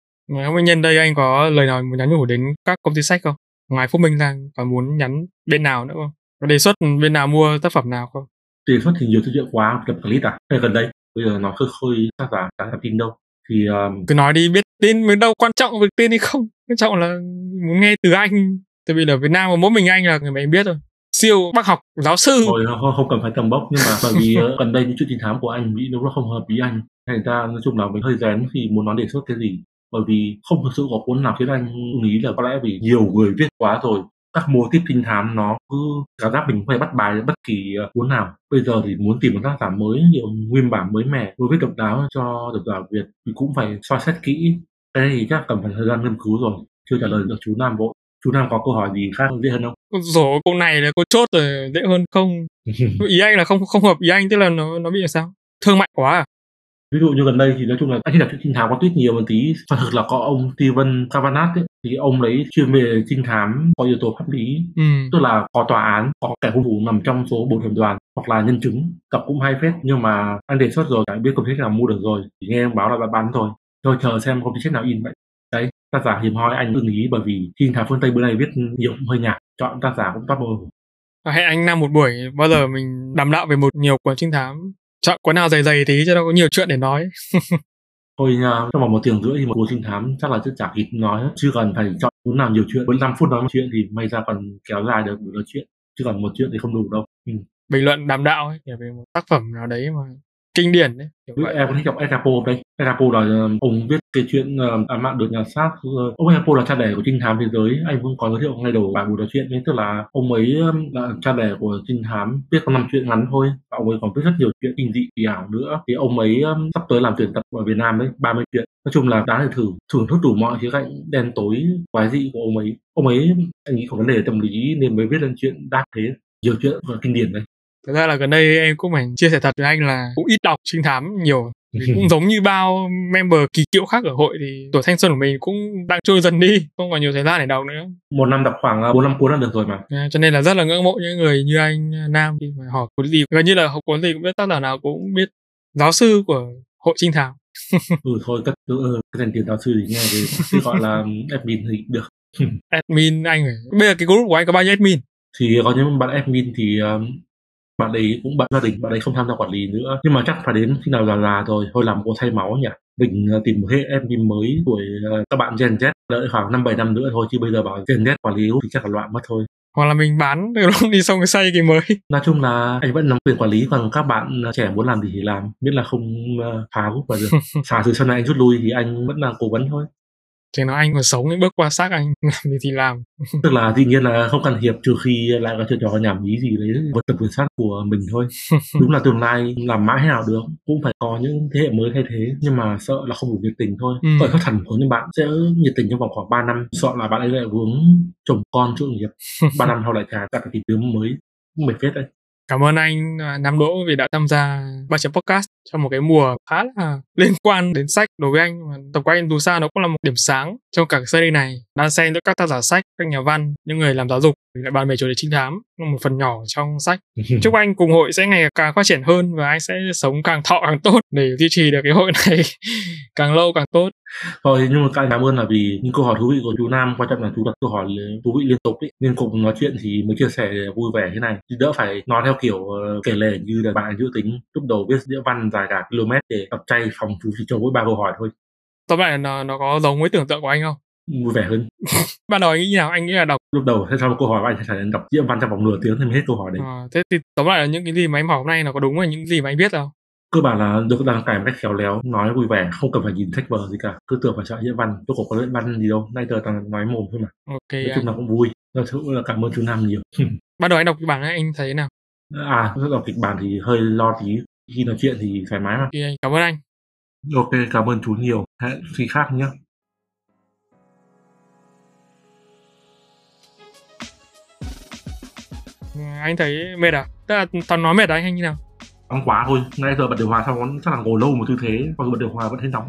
Nếu nhân đây anh có lời nào muốn nhắn nhủ đến các công ty sách không? Ngoài Phúc Minh ra còn muốn nhắn bên nào nữa không? Có đề xuất bên nào mua tác phẩm nào không? Đề xuất thì nhiều thứ chuyện quá, lập clip à? Hay gần đây bây giờ nó khơi khơi tác giả chẳng làm tin đâu thì um... cứ nói đi, biết tin mới đâu quan trọng việc tin hay không, quan trọng là muốn nghe từ anh. Tại vì ở Việt Nam mà mỗi mình anh là người mình biết rồi, siêu bác học giáo sư rồi, không, không cần phải tầm bốc, nhưng mà bởi vì gần đây những chuyện trinh thám của anh nghĩ nó không hợp ý anh, thành ra nói chung là mình hơi rén khi muốn nói đề xuất cái gì, bởi vì không thực sự có cuốn nào khiến anh nghĩ là có lẽ vì nhiều người viết quá rồi. Các mô típ trinh thám nó cứ cảm giác mình phải bắt bài bất kỳ cuốn nào. Bây giờ thì muốn tìm một tác giả mới, nhiều nguyên bản mới mẻ, đối với độc đáo cho độc giả Việt thì cũng phải soi xét kỹ. Cái này thì chắc cần phải thời gian nghiên cứu rồi, chưa trả lời được chú Nam vội. Chú Nam có câu hỏi gì khác dễ hơn không? Rồi câu này là câu chốt rồi, dễ hơn không? Ý anh là không không hợp ý anh, tức là nó nó bị làm sao? Thương mại quá à? Ví dụ như gần đây thì nói chung là anh đọc trinh thám có tuyết nhiều một tí, thật thực là có ông Steven Kavanagh ấy, thì ông đấy chuyên về trinh thám có yếu tố pháp lý, Ừ. tức là có tòa án, có kẻ hung thủ nằm trong số bốn thẩm đoàn hoặc là nhân chứng, đọc cũng hay phết. Nhưng mà anh đề xuất rồi, anh biết công ty nào mua được rồi, chỉ nghe ông báo là bán rồi, thôi chờ xem công ty chết nào in vậy. Đấy, tác giả hiếm hoi anh ưng ý, bởi vì trinh thám phương Tây bữa nay viết nhiều cũng hơi nhạt, chọn tác giả cũng top mô. Hẹn anh năm một buổi bao giờ mình đàm đạo về một nhiều cuốn trinh thám, chọn cuốn nào dày dày tí cho nó có nhiều chuyện để nói. Thôi nha, trong vòng một tiếng rưỡi thì một cuốn trinh thám chắc là rất chả kịp nói, chứ cần phải chọn cuốn nào nhiều chuyện, bốn mươi lăm phút nói một chuyện thì may ra còn kéo dài được nói chuyện, chứ còn một chuyện thì không đủ đâu. Ừ. Bình luận đàm đạo ấy, về một tác phẩm nào đấy mà kinh điển đấy. Em có thích đọc Edgar Poe đây. Edgar Poe là ông viết cái chuyện uh, án mạng được nhà xác. Uh, ông Edgar Poe là cha đẻ của trinh thám thế giới. Anh cũng có giới thiệu ngay đầu bài buổi nói chuyện ấy, tức là ông ấy là cha đẻ của trinh thám, viết có năm chuyện ngắn thôi. Và ông ấy còn viết rất nhiều chuyện kinh dị kỳ ảo nữa. Thì ông ấy um, sắp tới làm tuyển tập ở Việt Nam đấy, ba mươi chuyện. Nói chung là đáng để thử, thưởng thức đủ mọi khía cạnh đen tối quái dị của ông ấy. Ông ấy anh nghĩ có vấn đề tâm lý nên mới viết lên chuyện đắt thế, nhiều chuyện và kinh điển đấy. Thực ra là gần đây em cũng phải chia sẻ thật với anh là cũng ít đọc trinh thám nhiều. Thì cũng giống như bao member kỳ cựu khác ở hội thì tuổi thanh xuân của mình cũng đang trôi dần đi, không còn nhiều thời gian để đọc nữa. Một năm đọc khoảng bốn năm cuốn là được rồi mà. À, cho nên là rất là ngưỡng mộ những người như anh Nam khi mà hỏi cuốn gì gần như là học cuốn gì cũng biết, tác giả nào cũng biết. Giáo sư của hội trinh thám. ừ thôi cất ừ, cái dành tiền giáo sư thì nghe thì cứ gọi là admin thì được. Admin anh rồi. Bây giờ cái group của anh có bao nhiêu admin? Thì có những bạn admin thì um, bạn ấy cũng bận gia đình, bạn ấy không tham gia quản lý nữa, nhưng mà chắc phải đến khi nào già già rồi thôi làm cô thay máu nhỉ. Mình uh, tìm một hệ admin mới tuổi uh, các bạn Gen Z, đợi khoảng năm bảy năm nữa thôi, chứ bây giờ bảo Gen Z quản lý thì chắc là loạn mất thôi. Hoặc là mình bán rồi lúc đi xong cái xây cái mới. Nói chung là anh vẫn nắm quyền quản lý, còn các bạn trẻ muốn làm gì thì làm, miễn là không uh, phá group vào được. Xả từ sau này anh rút lui thì anh vẫn là cố vấn thôi. Chừng nào anh còn sống thì bước qua xác anh làm gì thì làm. Tức là dĩ nhiên là không can thiệp trừ khi lại có chuyện trò nhảm nhí gì đấy vượt tầm quyền sát của mình thôi. Đúng là tương lai làm mãi thế nào được, cũng phải có những thế hệ mới thay thế, nhưng mà sợ là không đủ nhiệt tình thôi. Ừ. Bởi thất thần của những bạn sẽ nhiệt tình trong vòng khoảng ba năm, sợ là bạn ấy lại hướng chồng con chữ nghiệp. ba năm sau lại trả cả cái đứa mới, cũng mệt phết đấy. Cảm ơn anh Nam Đỗ vì đã tham gia ba chấm podcast trong một cái mùa khá là liên quan đến sách đối với anh. Tập của anh dù sao nó cũng là một điểm sáng trong cả series này, đan xen giữa các tác giả sách, các nhà văn, những người làm giáo dục, lại bàn về chủ đề trinh thám, một phần nhỏ trong sách. Chúc anh cùng hội sẽ ngày càng phát triển hơn và anh sẽ sống càng thọ càng tốt để duy trì được cái hội này càng lâu càng tốt. Thôi nhưng mà các anh cảm ơn là vì những câu hỏi thú vị của chú Nam, quan trọng là chú đặt câu hỏi thú vị liên tục ấy, nên cùng nói chuyện thì mới chia sẻ vui vẻ thế này, chứ đỡ phải nói theo kiểu uh, kể lể như là bạn dự tính lúc đầu viết diễn văn dài cả km để tập chay phòng chú chỉ cho mỗi ba câu hỏi thôi. Tóm lại nó nó có giống với tưởng tượng của anh không? Vui vẻ hơn. Ban đầu anh nghĩ nào? Anh nghĩ là đọc lúc đầu thế sau một câu hỏi anh phải đọc diễn văn trong vòng nửa tiếng thì mới hết câu hỏi đấy. À, thế thì tóm lại là những cái gì mà em hỏi hôm nay nó có đúng là những gì mà anh biết không? Cơ bản là được đăng tải một cách khéo léo, nói vui vẻ, không cần phải nhìn sách vở gì cả, cứ tưởng phải chọn diễn văn, tôi cũng có diễn văn gì đâu, nay giờ toàn nói mồm thôi mà. Ok. Nói chung là cũng vui. Nói chung là cảm ơn chú Nam nhiều. Ban đầu anh đọc kịch bản anh thấy thế nào? À, đọc kịch bản thì hơi lo tí, khi nói chuyện thì thoải mái mà. Ok, cảm ơn anh. Ok, cảm ơn chú nhiều. Hẹn khi khác nhé. Anh thấy mệt à? Tức là tao nói mệt à anh hay như nào? Nóng quá thôi, nãy giờ bật điều hòa xong chắc là ngồi lâu một tư thế, còn bật điều hòa vẫn thấy nóng.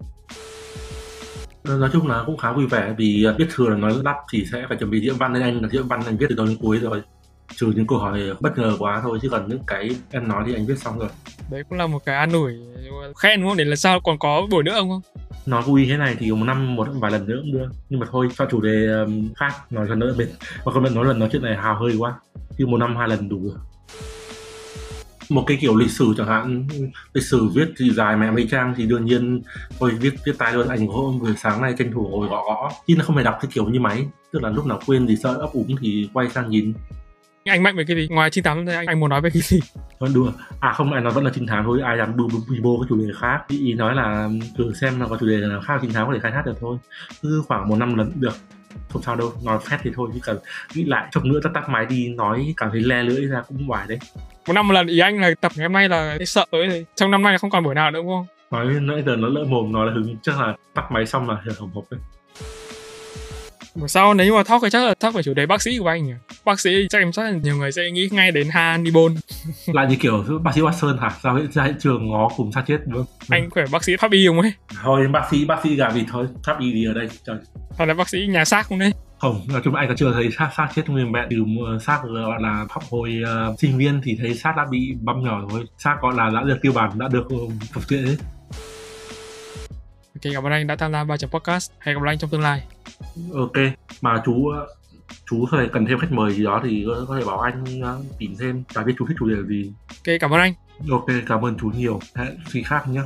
Nói chung là cũng khá vui vẻ vì biết thừa là nói đắp thì sẽ phải chuẩn bị diễn văn, nên anh là diễn văn anh viết từ đầu đến cuối rồi, trừ những câu hỏi bất ngờ quá thôi, chứ còn những cái em nói thì anh viết xong rồi. Đấy cũng là một cái an ủi khen đúng không? Để lần sau còn có buổi nữa không không? Nói vui thế này thì một năm một vài lần nữa cũng được, nhưng mà thôi chọn chủ đề khác nói lần nữa mệt, mà không nhận nói lần nói chuyện này hào hơi quá, chứ một năm hai lần đủ rồi. Một cái kiểu lịch sử chẳng hạn, lịch sử viết thì dài mẹ mấy trang thì đương nhiên thôi viết viết tay luôn. Anh hôm buổi sáng nay tranh thủ ngồi gõ gõ, chứ nó không phải đọc cái kiểu như máy, tức là lúc nào quên thì sợ ấp úng thì quay sang nhìn. Anh mạnh về cái gì? Ngoài trinh thám thì anh, anh muốn nói về cái gì? Vẫn đùa. À không, anh nói vẫn là trinh thám thôi, ai dám đu bô cái chủ đề khác. Ý nói là thử xem là có chủ đề nào khác trinh thám có thể khai thác được thôi. Cứ khoảng một năm lần được. Không sao đâu, nói phét thì thôi, chứ cần nghĩ lại chốc nữa tắt tắt máy đi nói cảm thấy le lưỡi ra cũng hoài đấy. Một năm một lần ý anh là tập ngày hôm nay là sợ ấy rồi. Trong năm nay là không còn buổi nào nữa đúng không? Nói nãy giờ nó lỡ mồm, nói là hứng chắc là tắt máy xong là hồng hộc đấy. Buổi sau nếu mà talk thì chắc là talk về chủ đề bác sĩ của anh nhỉ. Bác sĩ chắc em chắc là nhiều người sẽ nghĩ ngay đến Hannibal. Lại như kiểu bác sĩ Watson hả? Sao hiện ra hiện trường ngó cùng xác chết đúng không? Anh khỏe bác sĩ pháp y không ấy? Thôi bác sĩ bác sĩ gà vịt thôi, pháp y gì ở đây trời. Hay là bác sĩ nhà xác không đấy? Không, nói chung anh có chưa thấy xác xác chết trong người mẹ, từ xác gọi là học hồi uh, sinh viên thì thấy xác đã bị băm nhỏ rồi, xác gọi là đã được tiêu bản, đã được phục tuyệt đấy. Ok, cảm ơn anh đã tham gia ba chấm podcast. Hẹn gặp lại anh trong tương lai. Ok, mà chú chú có thể cần thêm khách mời gì đó thì có thể bảo anh uh, tìm thêm. Chả biết chú thích chủ đề là gì. Ok, cảm ơn anh. Ok, cảm ơn chú nhiều. Hẹn khi khác nhé.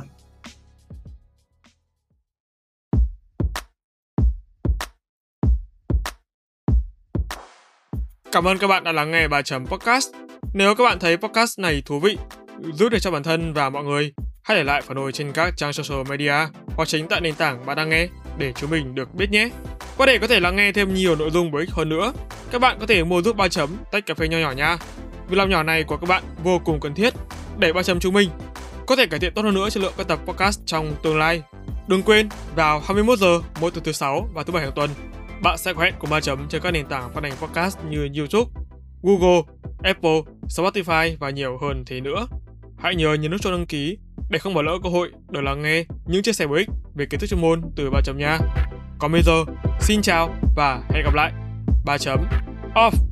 Cảm ơn các bạn đã lắng nghe ba chấm podcast. Nếu các bạn thấy podcast này thú vị, giúp được cho bản thân và mọi người, hãy để lại phản hồi trên các trang social media hoặc chính tại nền tảng bạn đang nghe để chúng mình được biết nhé. Và để có thể lắng nghe thêm nhiều nội dung bổ ích hơn nữa, các bạn có thể mua giúp ba chấm tách cà phê nho nhỏ nha. Việc làm nhỏ này của các bạn vô cùng cần thiết để ba chấm chúng mình có thể cải thiện tốt hơn nữa chất lượng các tập podcast trong tương lai. Đừng quên, vào hai mươi mốt giờ mỗi tuần thứ sáu và thứ bảy hàng tuần, bạn sẽ có hẹn cùng ba chấm trên các nền tảng phát hành podcast như YouTube, Google, Apple, Spotify và nhiều hơn thế nữa. Hãy nhớ nhấn nút chuông đăng ký để không bỏ lỡ cơ hội được lắng nghe những chia sẻ bổ ích về kiến thức chuyên môn từ ba chấm nha. Còn bây giờ, xin chào và hẹn gặp lại. ba chấm off.